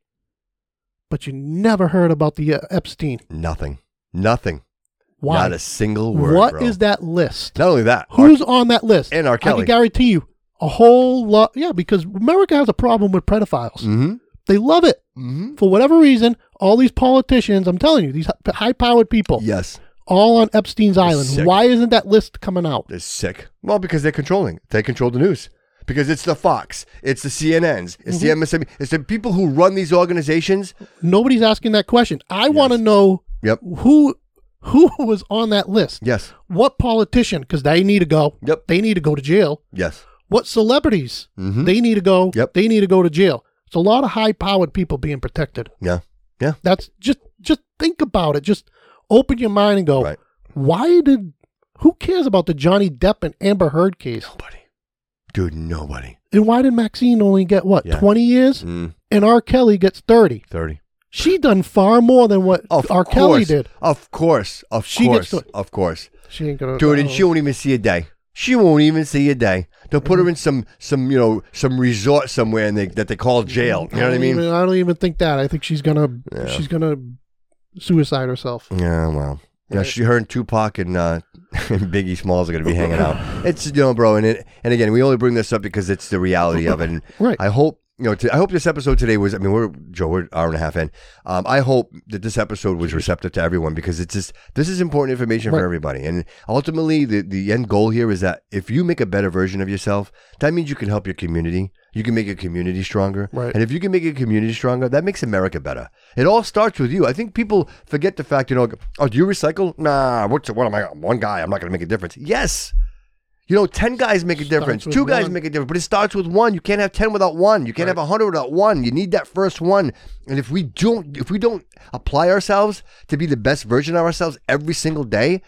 but you never heard about the uh, Epstein? Nothing. Nothing. Why? Not a single word. What bro. is that list? Not only that. Who's on that list? And R. I Kelly. can guarantee you a whole lot. Yeah, because America has a problem with pedophiles. Mm-hmm. They love it. Mm-hmm. For whatever reason, all these politicians, I'm telling you, these high-powered people, Yes. all on Epstein's Island. sick. Why isn't that list coming out? They're sick. Well, because they're controlling. They control the news. Because it's the Fox, it's the C N Ns, it's the M S N B C, it's the people who run these organizations. Nobody's asking that question. I want to know Yep. who who was on that list. Yes. What politician? Because they need to go. Yep. They need to go to jail. Yes. What celebrities? Mhm. They need to go. Yep. They need to go to jail. It's a lot of high-powered people being protected. Yeah. Yeah. That's just just think about it. Just open your mind and go. Right. Why did? Who cares about the Johnny Depp and Amber Heard case? Nobody. Dude, nobody. And why did Maxine only get what Yeah. twenty years, Mm, and R. Kelly gets thirty? thirty. She done far more than what Of R. course. Kelly did. Of course. Of She course. gets to- Of course. She ain't gonna. Dude, and oh. she won't even see a day. She won't even see a day. They'll put her in some, some you know, some resort somewhere and they, that they call jail. You know what I don't mean? even- I don't even think that. I think she's gonna. Yeah. She's gonna suicide herself. Yeah, well. Yeah, Right. she, her and Tupac and, uh, and Biggie Smalls are going to be hanging out. It's, you know, bro, and it, and again, we only bring this up because it's the reality of it. And Right. I hope, you know, to, I hope this episode today was, I mean, we're, Joe, we're an hour and a half in. Um, I hope that this episode was receptive to everyone because it's just, this is important information Right. for everybody. And ultimately, the, the end goal here is that if you make a better version of yourself, that means you can help your community. You can make a community stronger. Right. And if you can make a community stronger, that makes America better. It all starts with you. I think people forget the fact, you know, oh, do you recycle? Nah, what's, what am I, one guy, I'm not going to make a difference. Yes. You know, ten guys make a Starts difference. with Two guys one. make a difference, but it starts with one. You can't have ten without one. You can't Right. have a hundred without one. You need that first one. And if we don't, if we don't apply ourselves to be the best version of ourselves every single day,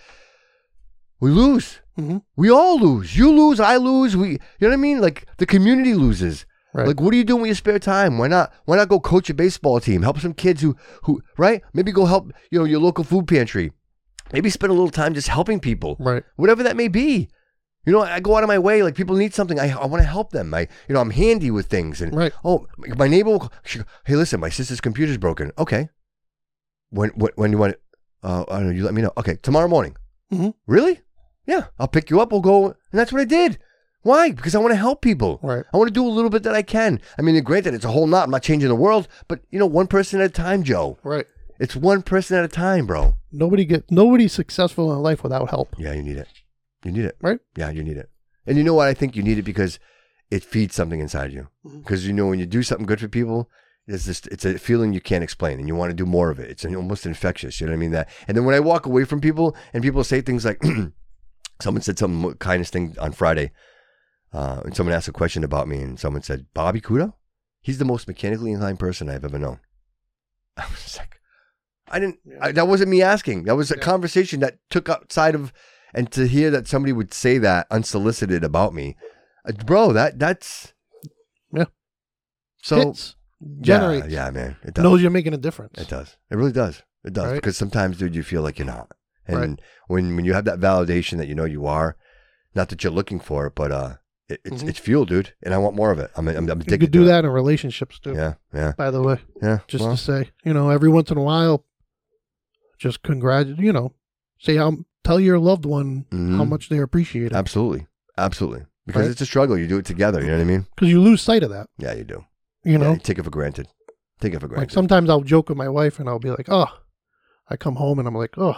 we lose. Mhm. We all lose. You lose. I lose. We, you know what I mean? Like the community loses. Right. Like, what are you doing with your spare time? Why not? Why not go coach a baseball team? Help some kids who, who, right? Maybe go help, you know, your local food pantry. Maybe spend a little time just helping people, Right. whatever that may be. You know, I go out of my way. Like people need something. I, I want to help them. I, you know, I'm handy with things. And Right. oh, my neighbor will. She, go, hey, listen, my sister's computer's broken. Okay. When, when, when you want it? Uh, I don't know. You let me know. Okay, tomorrow morning. Mhm. Really? Yeah, I'll pick you up. We'll go. And that's what I did. Why? Because I want to help people. Right. I want to do a little bit that I can. I mean, granted, it's a whole lot. I'm not changing the world, but you know, one person at a time, Joe. Right. It's one person at a time, bro. Nobody get. Nobody's successful in life without help. Yeah, you need it. You need it. Right. Yeah, you need it. And you know what? I think you need it because it feeds something inside you. Because you know, when you do something good for people, it's just it's a feeling you can't explain, and you want to do more of it. It's almost infectious. You know what I mean? That. And then when I walk away from people, and people say things like, someone said some kindness thing on Friday, uh, and someone asked a question about me, and someone said, Bobby Kudo, he's the most mechanically inclined person I've ever known. I was like, I didn't. I, that wasn't me asking. That was a Yeah. conversation that took outside of. And to hear that somebody would say that unsolicited about me, uh, bro, that that's Yeah. So Hits. Generates. yeah, yeah, man, it does. Knows you're making a difference. It does. It really does. It does Right. because sometimes, dude, you feel like you're not. And Right. when when you have that validation that you know you are, not that you're looking for it, but uh, it, it's Mhm. it's fuel, dude. And I want more of it. I'm I'm, I'm You addicted. could do to it. that in relationships too. Yeah, yeah, By the way, yeah. just well, to say, you know, every once in a while, just congratulate. You know, say how tell your loved one how Mhm. much they appreciate it, absolutely, absolutely. Because Right. it's a struggle. You do it together. You know what I mean? because you lose sight of that. Yeah, you do. You Yeah, know, you take it for granted. Take it for like granted. sometimes I'll joke with my wife and I'll be like, "Oh," I come home and I'm like, "Oh,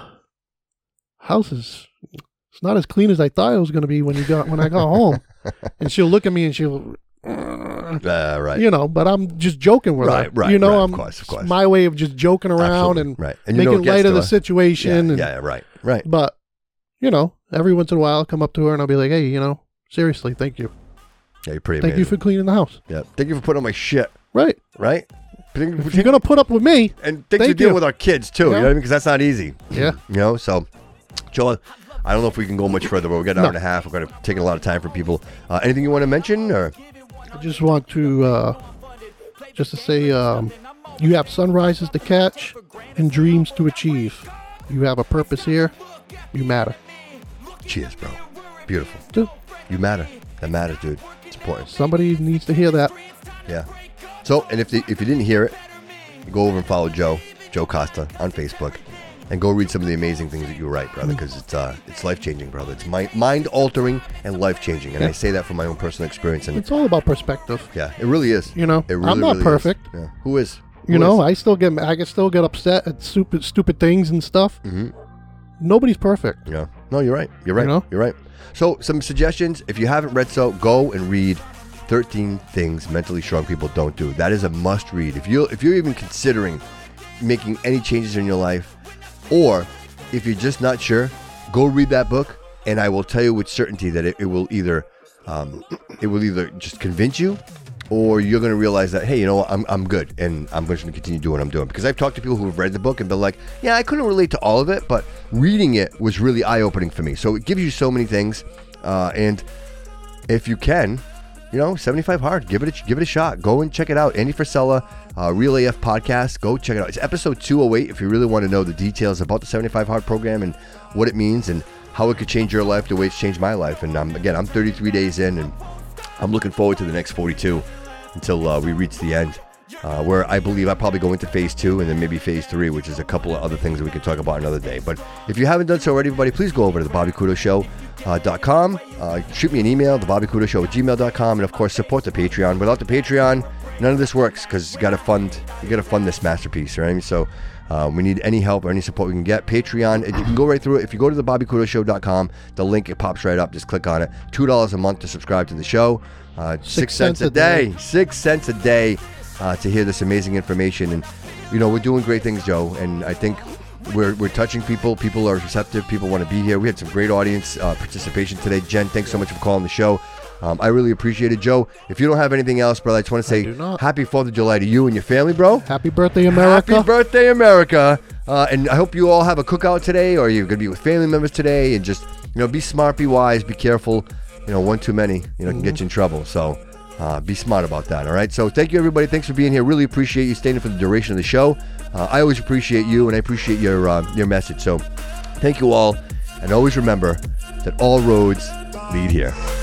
house is it's not as clean as I thought it was going to be when you got when I got home," and she'll look at me and she'll. "Uh," Uh, right. You know, but I'm just joking with Right, her. right, You know, right, of I'm course, of it's course. my way of just joking around Absolutely, and right. And you know making it gets light of to the her. situation. Yeah, and, yeah, right, right. But you know, every once in a while I'll come up to her and I'll be like, hey, you know, seriously, thank you. Yeah, you're pretty Thank amazing. you for cleaning the house. Yeah. Thank you for putting on my shit. Right. Right? If you're going to put up with me. And thanks for thank dealing you. with our kids, too. Yeah. You know what I mean? Because that's not easy. Yeah. You know, so, Joe, I don't know if we can go much further, but we're getting an hour No. and a half. We're going to take a lot of time for people. Uh, anything you want to mention? Or I just want to, uh, just to say, um, you have sunrises to catch and dreams to achieve. You have a purpose here. You matter. cheers, bro. Beautiful. Dude, You matter. That matters, dude. It's important. somebody needs to hear that. Yeah. So, and if the, if you didn't hear it, go over and follow Joe, Joe Costa, on Facebook, and go read some of the amazing things that you write, brother, because it's uh, it's life changing, brother. It's mind mind altering and life changing, and Yeah. I say that from my own personal experience. And It's all about perspective. yeah, it really is. You know, it really, I'm not really is. perfect. Yeah. Who is? You Who know, is? I still get I can still get upset at stupid stupid things and stuff. Mhm. Nobody's perfect. Yeah. No, you're right. You're right. You know? You're right. So, some suggestions. If you haven't read so, go and read thirteen Things Mentally Strong People Don't Do. That is a must read. If you if you're even considering making any changes in your life, or if you're just not sure, go read that book, and I will tell you with certainty that it, it will either um, it will either just convince you, or you're going to realize that, hey, you know what, I'm, I'm good, and I'm just going to continue doing what I'm doing. Because I've talked to people who have read the book and been like, yeah, I couldn't relate to all of it, but reading it was really eye-opening for me. So it gives you so many things, uh, and if you can, you know, seventy-five Hard, give it a, give it a shot. Go and check it out. Andy Frisella, uh, Real A F Podcast, go check it out. It's episode two oh eight if you really want to know the details about the seventy-five Hard program and what it means and how it could change your life the way it's changed my life. And um, again, I'm thirty-three days in, and I'm looking forward to the next forty-two until uh, we reach the end, uh, where I believe I probably go into phase two and then maybe phase three, which is a couple of other things that we can talk about another day. But if you haven't done so already, everybody, please go over to the Bobby Kudo Show uh, dot com. Uh, shoot me an email, the Bobby Kudo Show at gmail dot com, and of course support the Patreon. Without the Patreon, none of this works because you got to fund you got to fund this masterpiece, right? So uh, we need any help or any support we can get. Patreon, and you can go right through it. If you go to the Bobby Kudo Show dot com, the link, it pops right up. Just click on it. two dollars a month to subscribe to the show. Uh, six, six cents, cents a day. day. Six cents a day uh, to hear this amazing information. And, you know, we're doing great things, Joe. And I think we're we're touching people. People are receptive. People want to be here. We had some great audience uh, participation today. Jen, thanks so much for calling the show. Um, I really appreciate it. Joe, if you don't have anything else, brother, I just want to say do not. happy fourth of July to you and your family, bro. Happy birthday, America. Happy birthday, America. Uh, and I hope you all have a cookout today, or you're going to be with family members today. And just, you know, be smart, be wise, be careful. You know, one too many, you know, can get you in trouble. So uh, be smart about that, all right? So thank you, everybody. Thanks for being here. Really appreciate you staying for the duration of the show. Uh, I always appreciate you, and I appreciate your uh, your message. So thank you all. And always remember that all roads lead here.